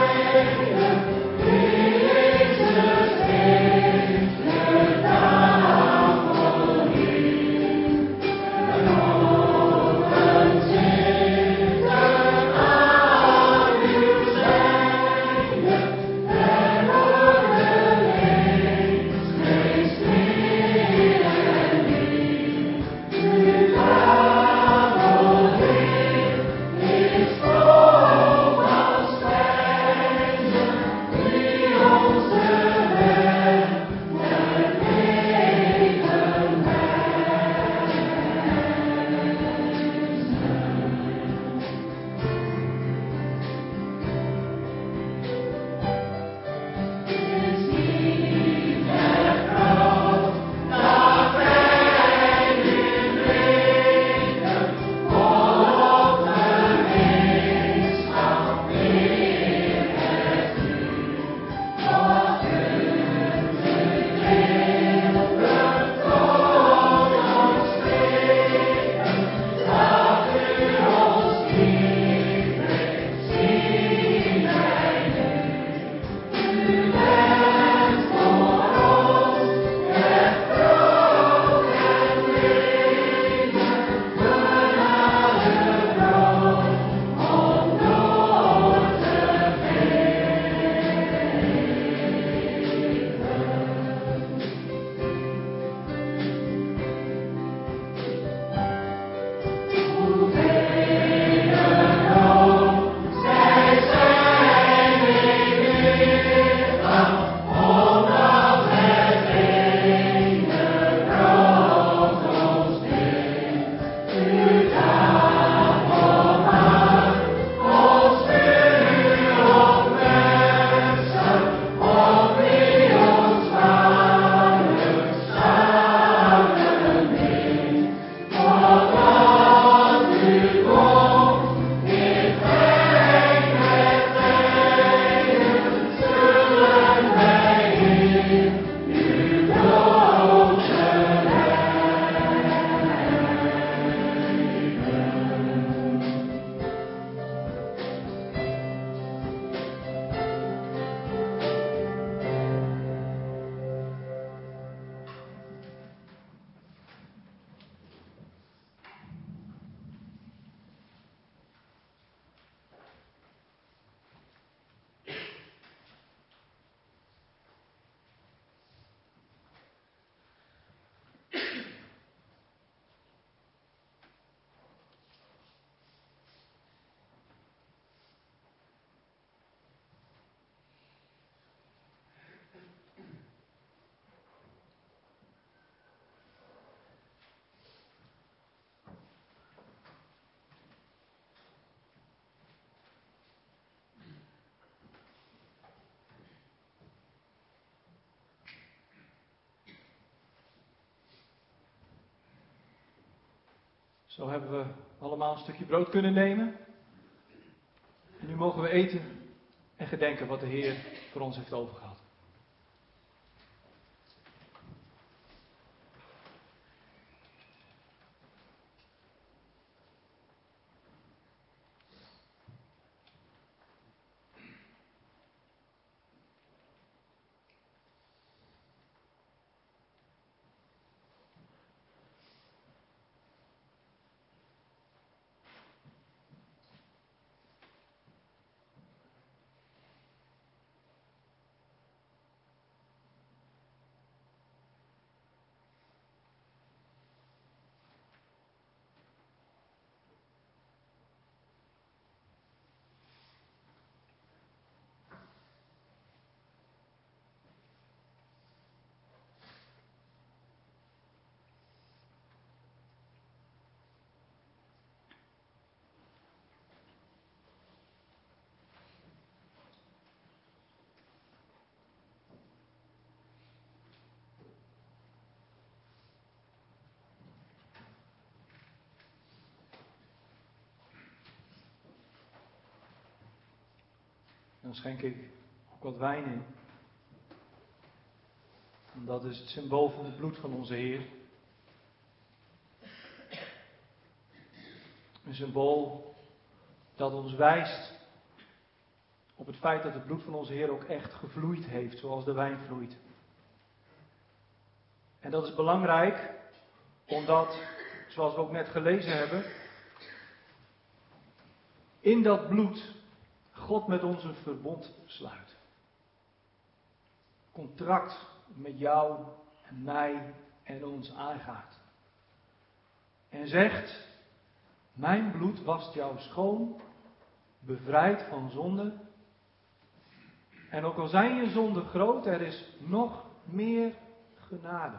Zo hebben we allemaal een stukje brood kunnen nemen. En nu mogen we eten en gedenken wat de Heer voor ons heeft overgehad. Dan schenk ik ook wat wijn in. En dat is het symbool van het bloed van onze Heer. Een symbool dat ons wijst op het feit dat het bloed van onze Heer ook echt gevloeid heeft, zoals de wijn vloeit. En dat is belangrijk, omdat, zoals we ook net gelezen hebben, in dat bloed God met ons een verbond sluit. Contract met jou en mij en ons aangaat. En zegt, mijn bloed wast jou schoon, bevrijd van zonde. En ook al zijn je zonden groot, er is nog meer genade.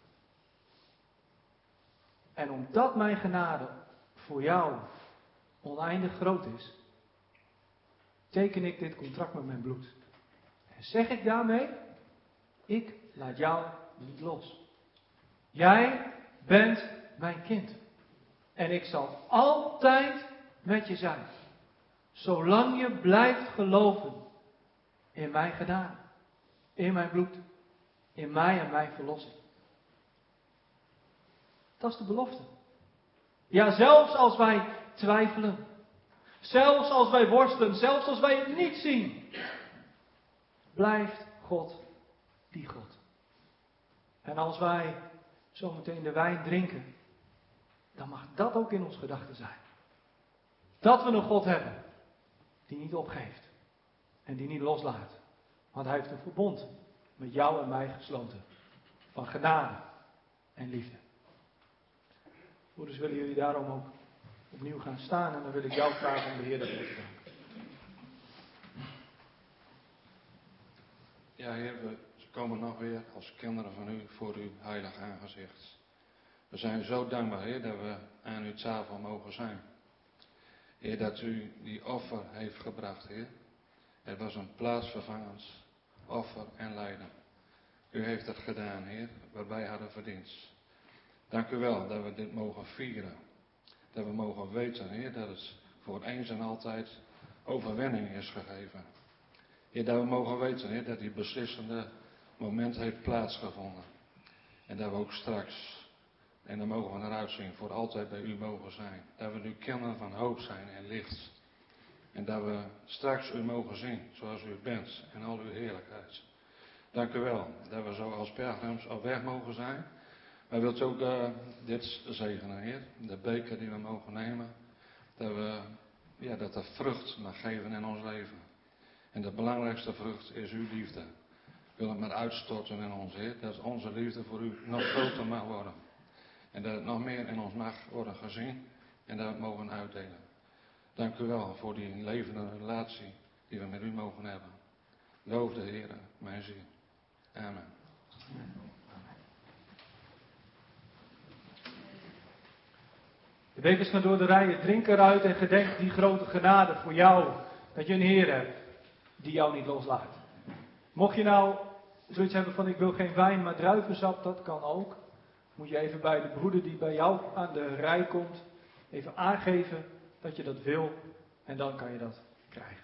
En omdat mijn genade voor jou oneindig groot is, teken ik dit contract met mijn bloed. En zeg ik daarmee, ik laat jou niet los. Jij bent mijn kind. En ik zal altijd met je zijn. Zolang je blijft geloven in mijn genade. In mijn bloed. In mij en mijn verlossing. Dat is de belofte. Ja, zelfs als wij twijfelen. Zelfs als wij worstelen, zelfs als wij het niet zien, blijft God die God. En als wij zometeen de wijn drinken, dan mag dat ook in ons gedachten zijn. Dat we een God hebben die niet opgeeft en die niet loslaat. Want hij heeft een verbond met jou en mij gesloten. Van genade en liefde. Broeders, willen jullie daarom ook opnieuw gaan staan en dan wil ik jou vragen om de Heer daarvoor te danken. Ja, Heer, we komen nog weer als kinderen van u voor uw heilig aangezicht. We zijn zo dankbaar, Heer, dat we aan uw tafel mogen zijn. Heer, dat u die offer heeft gebracht, Heer. Het was een plaatsvervangend offer en lijden. U heeft het gedaan, Heer, wat wij hadden verdiend. Dank u wel dat we dit mogen vieren. Dat we mogen weten, Heer, dat het voor eens en altijd overwinning is gegeven. Heer, dat we mogen weten, Heer, dat die beslissende moment heeft plaatsgevonden. En dat we ook straks, en dan mogen we naar uitzien, voor altijd bij u mogen zijn. Dat we nu kinderen van hoop zijn en licht. En dat we straks u mogen zien zoals u bent en al uw heerlijkheid. Dank u wel dat we zo als pelgrims op weg mogen zijn. Maar wilt u ook uh, dit zegenen, Heer, de beker die we mogen nemen, dat we, ja, dat er vrucht mag geven in ons leven. En de belangrijkste vrucht is uw liefde. Wil het maar uitstorten in ons, Heer, dat onze liefde voor u nog groter mag worden. En dat het nog meer in ons mag worden gezien en dat we het mogen uitdelen. Dank u wel voor die levende relatie die we met u mogen hebben. Loof de Heer, mijn ziel. Amen. De bekers gaan door de rijen, drink eruit en gedenk die grote genade voor jou. Dat je een Heer hebt die jou niet loslaat. Mocht je nou zoiets hebben van ik wil geen wijn, maar druivensap, dat kan ook. Moet je even bij de broeder die bij jou aan de rij komt even aangeven dat je dat wil en dan kan je dat krijgen.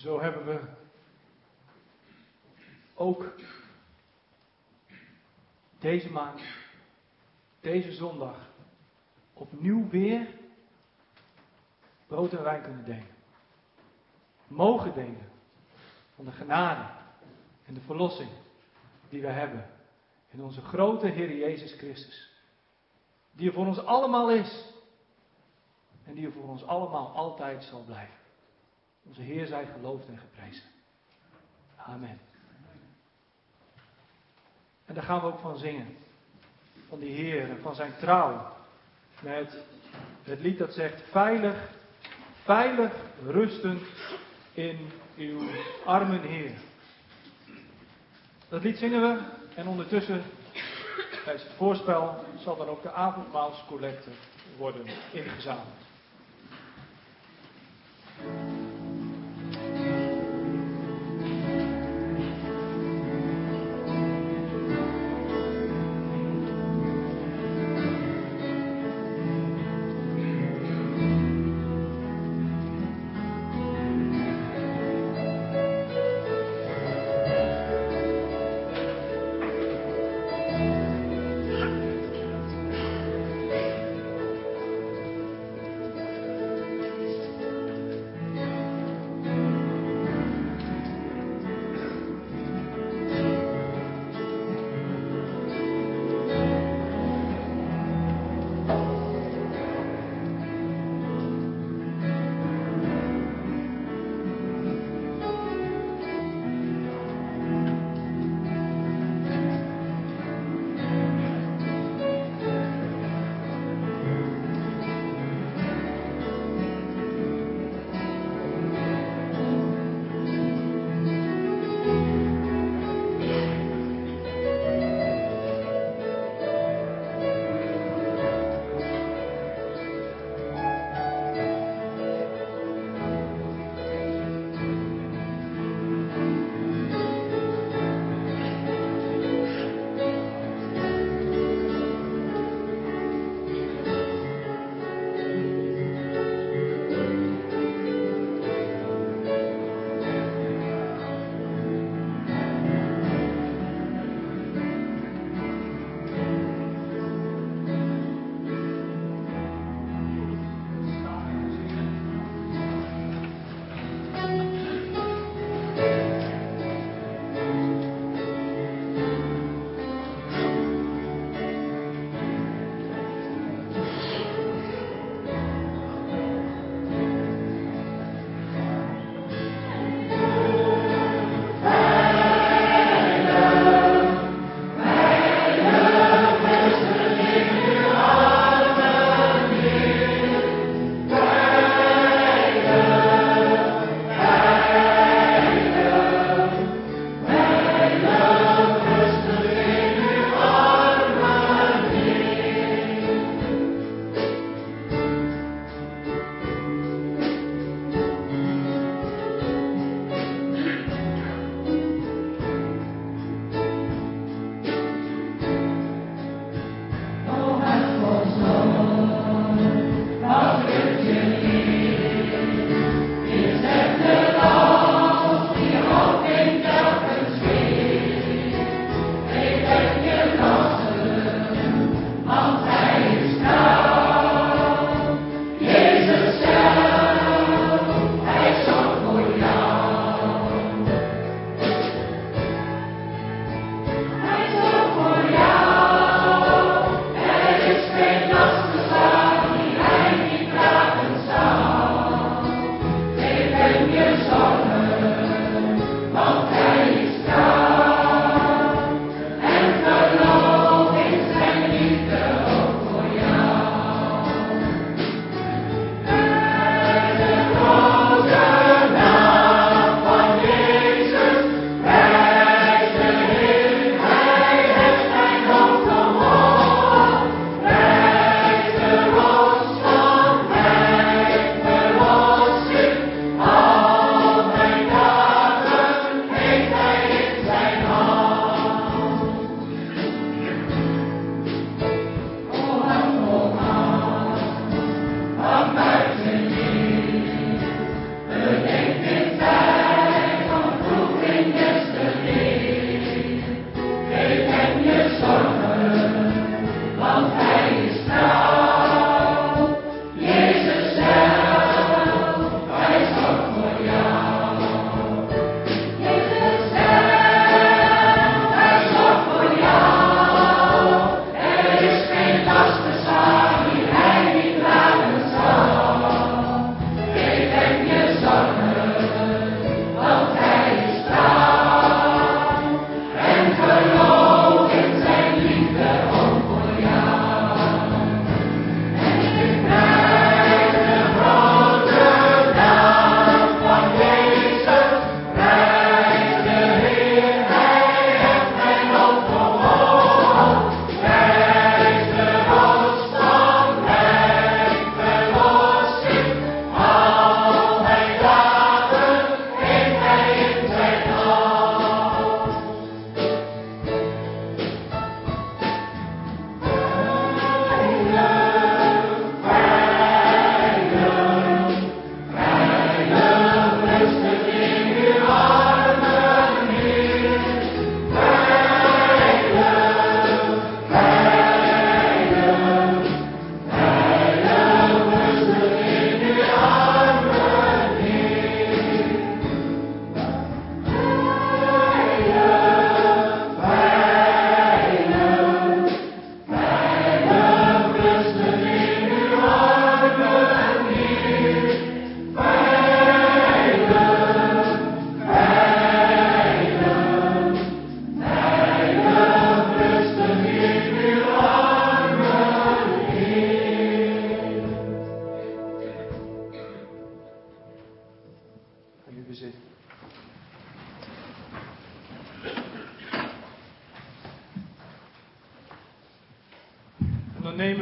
Zo hebben we ook deze maand, deze zondag, opnieuw weer brood en wijn kunnen delen. Mogen delen van de genade en de verlossing die we hebben in onze grote Heer Jezus Christus. Die er voor ons allemaal is. En die er voor ons allemaal altijd zal blijven. Onze Heer zij geloofd en geprezen. Amen. En daar gaan we ook van zingen. Van die Heer en van zijn trouw. Met het lied dat zegt: veilig, veilig rustend in uw armen Heer. Dat lied zingen we en ondertussen, tijdens het voorspel, zal dan ook de avondmaalscollecte worden ingezameld.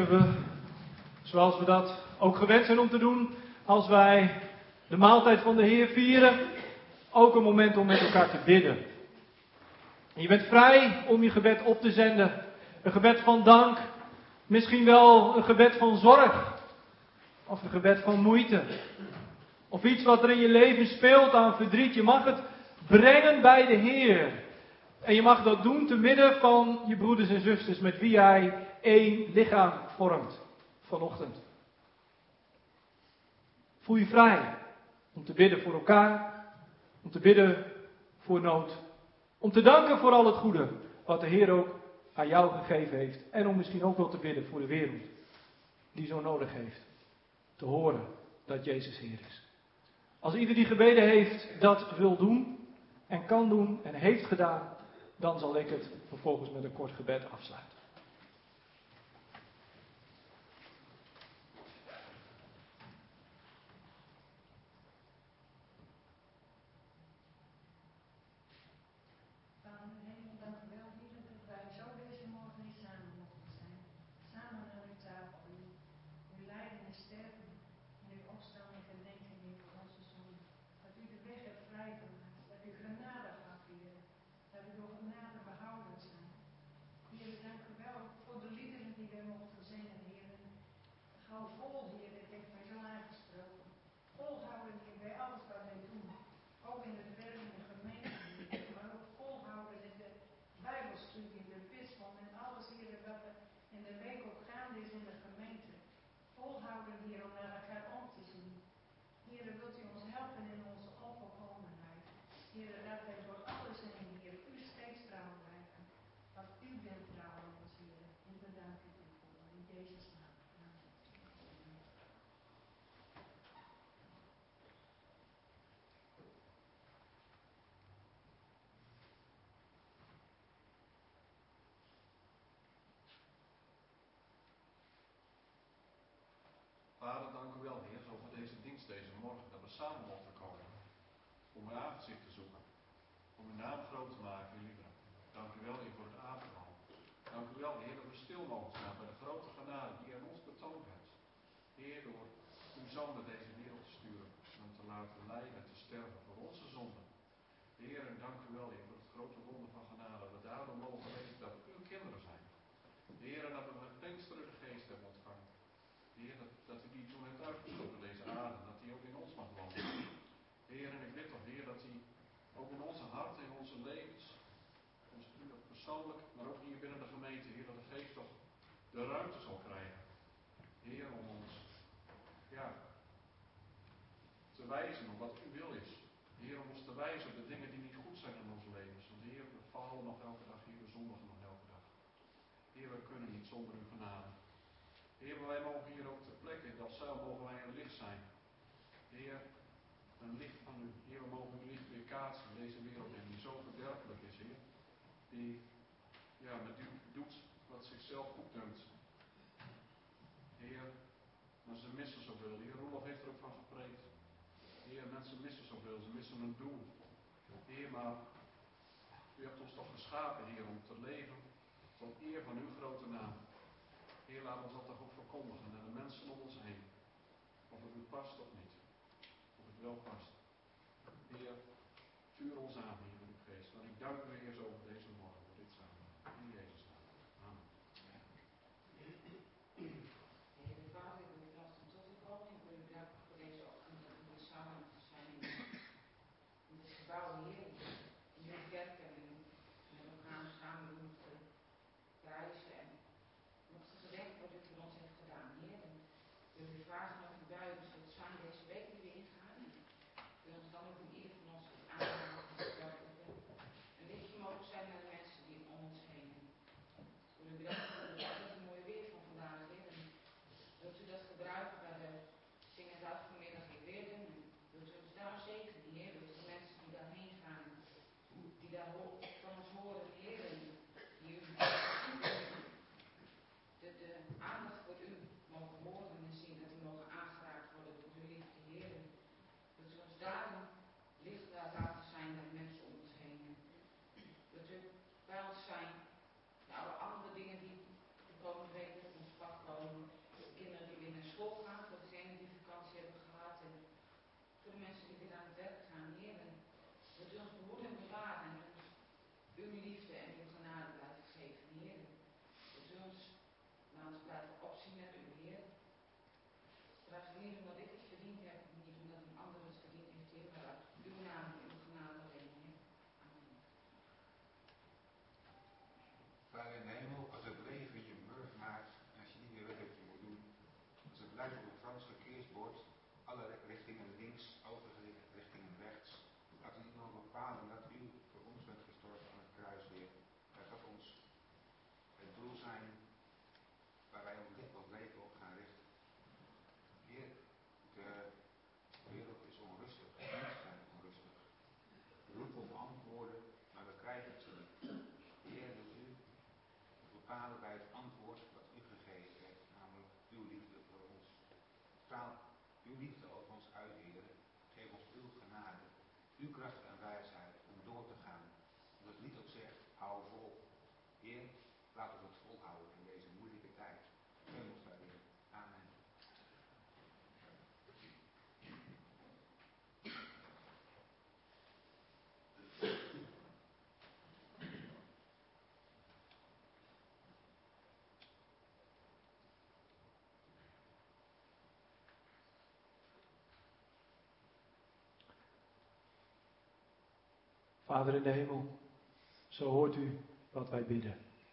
hebben we, zoals we dat ook gewend zijn om te doen, als wij de maaltijd van de Heer vieren, ook een moment om met elkaar te bidden. En je bent vrij om je gebed op te zenden. Een gebed van dank, misschien wel een gebed van zorg, of een gebed van moeite. Of iets wat er in je leven speelt aan verdriet. Je mag het brengen bij de Heer. En je mag dat doen te midden van je broeders en zusters met wie jij één lichaam vormt vanochtend. Voel je vrij om te bidden voor elkaar, om te bidden voor nood. Om te danken voor al het goede wat de Heer ook aan jou gegeven heeft. En om misschien ook wel te bidden voor de wereld die zo nodig heeft. Te horen dat Jezus Heer is. Als ieder die gebeden heeft dat wil doen en kan doen en heeft gedaan, dan zal ik het vervolgens met een kort gebed afsluiten. Vader in hemel, dank u wel, Heer, dat wij zo deze morgen hier samen mogen zijn. Samen aan uw tafel. U, uw lijden en sterven en uw opstaan en gedenken in voor onze zonden. Dat u de weg hebt vrijgemaakt. Dat u genade gaf, Heer. Dat u door genade behouden zijn. Heer, dank u wel voor de liederen die wij mochten zingen, Heer. Hou vol, Heer, dat heeft mij zo aangesproken. Volhouden, Heer, bij alles wat wij doen. Ook in het werk in de gemeente, Heer. Maar ook volhouden in de Bijbelstudie, in de bisdom en alles, Heer, wat er in de week ook gaande is in de gemeente. Volhouden, Heer, om naar elkaar om te zien. Heer, wilt u ons helpen in onze onvolkomenheid. Heer, dat wij door alles heen, Heer, u steeds trouw blijven. Want u bent trouw aan ons, Heer. En we danken u voor. In Jezus' naam. Amen. Vader, dank u wel, Heer, zo voor deze dienst deze morgen, dat we samen mochten komen. Om uw aangezicht te zoeken. Om uw naam groot te maken, uw liefde. Dank u wel, Heer, voor het avondmaal. Dank u wel, Heer, dat we stil mogen staan bij de grote genade die u aan ons betoond hebt. Heer, door uw zoon naar deze wereld te sturen. En hem te laten lijden en te sterven voor onze zonden. Heer, en dank u wel, Heer, voor het grote wonder van genade. Dat we daardoor mogen weten dat we uw kinderen zijn. Heer, en dat we met Pinksteren de geest hebben ontvangen. Heer, dat, dat u die toen hebt uitgestoken op deze aarde, dat die ook in ons mag wonen. Heer, en ik bid toch, Heer, dat die ook in onze harten, in onze levens, ons persoonlijk, maar ook hier binnen de gemeente, Heer, dat de geest toch de ruimte zal krijgen. Heer, om ons, ja, te wijzen op wat uw wil is. Heer, om ons te wijzen op de dingen die niet goed zijn in onze levens. Want Heer, we falen nog elke dag, Heer, we zondigen nog elke dag. Heer, we kunnen niet zonder uw genade. Heer, maar wij mogen hier ook ter plekke in Delfzijl mogen wij een licht zijn. Heer, een licht van u. Heer, we mogen uw licht weerkaatsen in deze wereld in die zo verderfelijk is, Heer. Die, ja, met u doet wat zichzelf goed dunkt. Heer, maar ze missen zoveel. Heer, Roelof heeft er ook van gepreekt. Heer, mensen missen zoveel. Ze missen een doel. Heer, maar u hebt ons toch geschapen, Heer, om te leven tot eer van uw grote naam. Heer, laat ons dat toch ook verkondigen naar de mensen om ons heen. Of het u past of niet. Of het wel past. Heer, vuur ons aan, Heer, met uw geest. Want ik dank u, Heer, zo voor deze morgen, voor dit samen. In Jezus' naam. Amen. Heer Vader, ik wil u vanochtend tot u komen. Ik wil u bedanken voor deze ochtend dat we hier samen zijn in dit gebouw, Heer. In uw kerk en met elkaar samen doen te prijzen en nog te gedenken wat u voor ons heeft gedaan, Heer. En ik wil u vragen of u bij ons zult zijn deze week die we ingaan. En wil ons dan ook in ieder van ons aanraken dat we een lichtje mogen zijn naar de mensen die om ons heen. Ik wil u bedanken voor het mooie weer van vandaag, Heer. En wilt u dat gebruiken bij de zingendag vanmiddag in Weerden? Wilt u ons daar zegenen, Heer? Wilt u de mensen die daarheen gaan, die daar van ons horen, Heer? En die u de, de aandacht voor u mogen horen en zien, dat u mogen aangeven. uw liefde en uw genade blijven geven, Heer. Dat u ons, naar ons blijven opzien naar uw Heer. Vraag niet omdat ik het verdiend heb, niet omdat een ander het verdiend heeft, Heer, maar uit uw naam en uw genade alleen, Heer. Amen. Vader in de hemel, als het leven je murf maakt, en als je niet meer weet wat je moet doen, als het lijkt op een Frans verkeersbord, alle richtingen links, overgericht richtingen rechts, laat u nog bepalen dat u voor ons bent gestorven aan het kruis, Heer. Dat dat ons het doel zijn waar wij ons leven op gaan richten. Heer, de wereld is onrustig, mensen zijn onrustig. We roepen om antwoorden, maar we krijgen ze niet. Heer, wil u bepalen bij het antwoord wat u gegeven heeft, namelijk uw liefde voor ons. Straal uw liefde over ons uit, Heer. Geef ons uw genade, uw kracht en wijsheid om door te gaan. Omdat het lied ook zegt, hou vol. Heer, laat ons het volhouden in deze moeilijke tijd. Steun ons daarin. Amen. Vader in de hemel, zo hoort u wat wij bidden.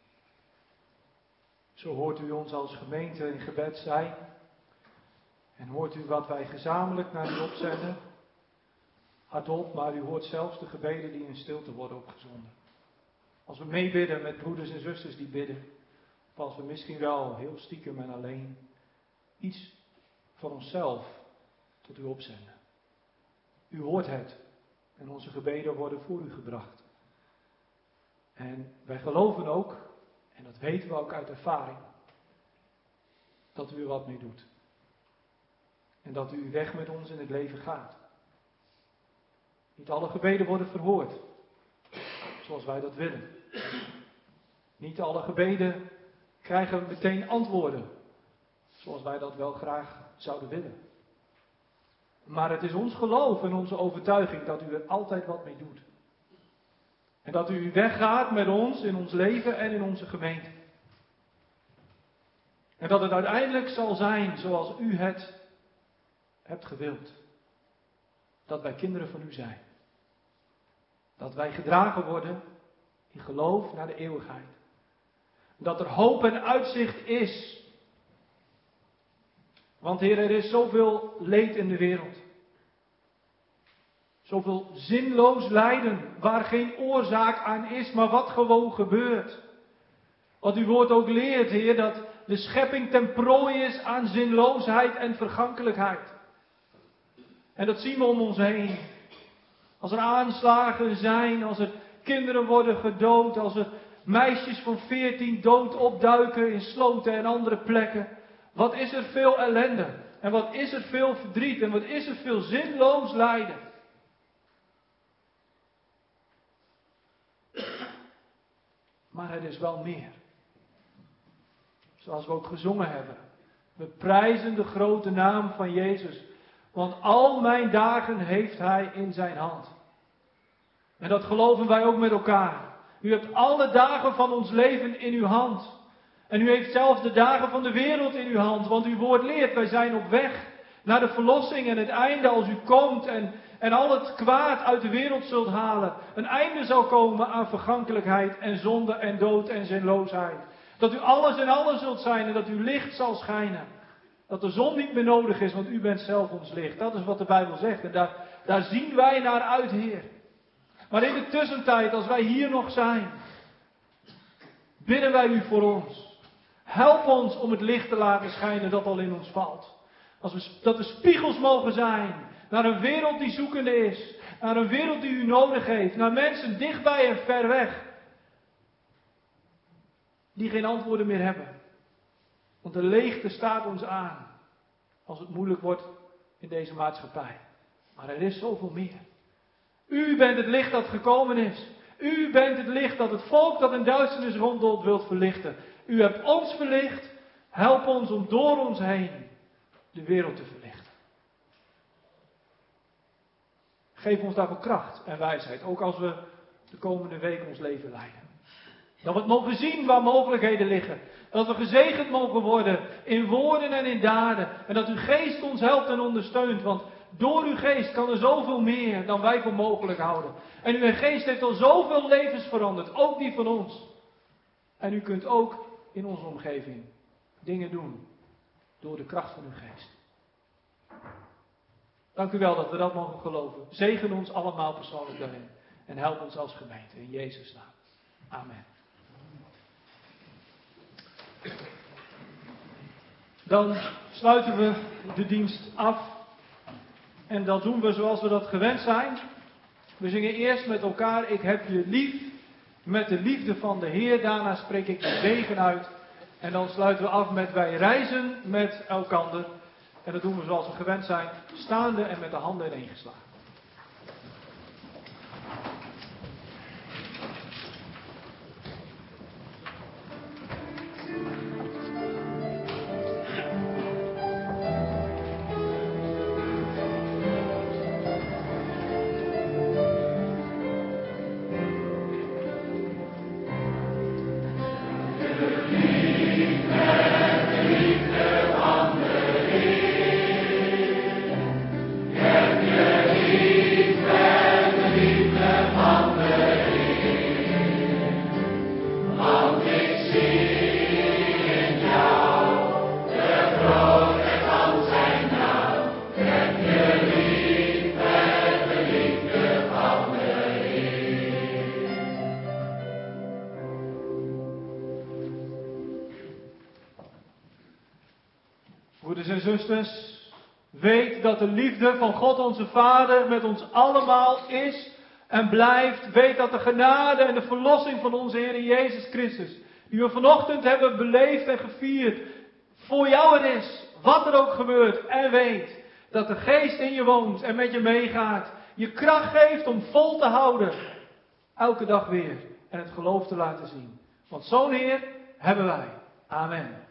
Zo hoort u ons als gemeente in gebed zijn. En hoort u wat wij gezamenlijk naar u opzenden. Hardop, maar u hoort zelfs de gebeden die in stilte worden opgezonden. Als we meebidden met broeders en zusters die bidden. Of als we misschien wel heel stiekem en alleen iets van onszelf tot u opzenden. U hoort het. En onze gebeden worden voor u gebracht. En wij geloven ook, en dat weten we ook uit ervaring, dat u er wat mee doet. En dat u weg met ons in het leven gaat. Niet alle gebeden worden verhoord, zoals wij dat willen. Niet alle gebeden krijgen meteen antwoorden, zoals wij dat wel graag zouden willen. Maar het is ons geloof en onze overtuiging dat u er altijd wat mee doet. En dat u weggaat met ons in ons leven en in onze gemeente. En dat het uiteindelijk zal zijn zoals u het hebt gewild. Dat wij kinderen van u zijn. Dat wij gedragen worden in geloof naar de eeuwigheid. Dat er hoop en uitzicht is. Want Heer, er is zoveel leed in de wereld. Zoveel zinloos lijden, waar geen oorzaak aan is, maar wat gewoon gebeurt. Wat uw woord ook leert, Heer, dat de schepping ten prooi is aan zinloosheid en vergankelijkheid. En dat zien we om ons heen. Als er aanslagen zijn, als er kinderen worden gedood, als er meisjes van veertien dood opduiken in sloten en andere plekken. Wat is er veel ellende. En wat is er veel verdriet. En wat is er veel zinloos lijden. Maar het is wel meer. Zoals we ook gezongen hebben. We prijzen de grote naam van Jezus. Want al mijn dagen heeft Hij in zijn hand. En dat geloven wij ook met elkaar. U hebt alle dagen van ons leven in uw hand. En u heeft zelfs de dagen van de wereld in uw hand. Want uw woord leert, wij zijn op weg naar de verlossing en het einde als u komt en, en al het kwaad uit de wereld zult halen. Een einde zal komen aan vergankelijkheid en zonde en dood en zinloosheid. Dat u alles en alles zult zijn en dat uw licht zal schijnen. Dat de zon niet meer nodig is, want u bent zelf ons licht. Dat is wat de Bijbel zegt en daar, daar zien wij naar uit, Heer. Maar in de tussentijd, als wij hier nog zijn, bidden wij u voor ons. Help ons om het licht te laten schijnen dat al in ons valt. Als we, dat we spiegels mogen zijn naar een wereld die zoekende is. Naar een wereld die u nodig heeft. Naar mensen dichtbij en ver weg. Die geen antwoorden meer hebben. Want de leegte staat ons aan. Als het moeilijk wordt in deze maatschappij. Maar er is zoveel meer. U bent het licht dat gekomen is. U bent het licht dat het volk dat in duisternis ronddolt wilt verlichten. U hebt ons verlicht. Help ons om door ons heen de wereld te verlichten. Geef ons daarvoor kracht en wijsheid. Ook als we de komende week ons leven leiden. Dat we het mogen zien waar mogelijkheden liggen. Dat we gezegend mogen worden in woorden en in daden. En dat uw geest ons helpt en ondersteunt. Want door uw geest kan er zoveel meer dan wij voor mogelijk houden. En uw geest heeft al zoveel levens veranderd. Ook die van ons. En u kunt ook in onze omgeving dingen doen. Door de kracht van uw geest. Dank u wel dat we dat mogen geloven. Zegen ons allemaal persoonlijk daarin. En help ons als gemeente. In Jezus' naam. Amen. Dan sluiten we de dienst af. En dat doen we zoals we dat gewend zijn. We zingen eerst met elkaar, ik heb je lief, met de liefde van de Heer. Daarna spreek ik de zegen uit. En dan sluiten we af met wij reizen met elkander. En dat doen we zoals we gewend zijn, staande en met de handen ineengeslagen. Broeders en zusters, weet dat de liefde van God onze Vader met ons allemaal is en blijft. Weet dat de genade en de verlossing van onze Heer Jezus Christus, die we vanochtend hebben beleefd en gevierd, voor jou er is, wat er ook gebeurt. En weet dat de Geest in je woont en met je meegaat, je kracht geeft om vol te houden, elke dag weer, en het geloof te laten zien. Want zo'n Heer hebben wij. Amen.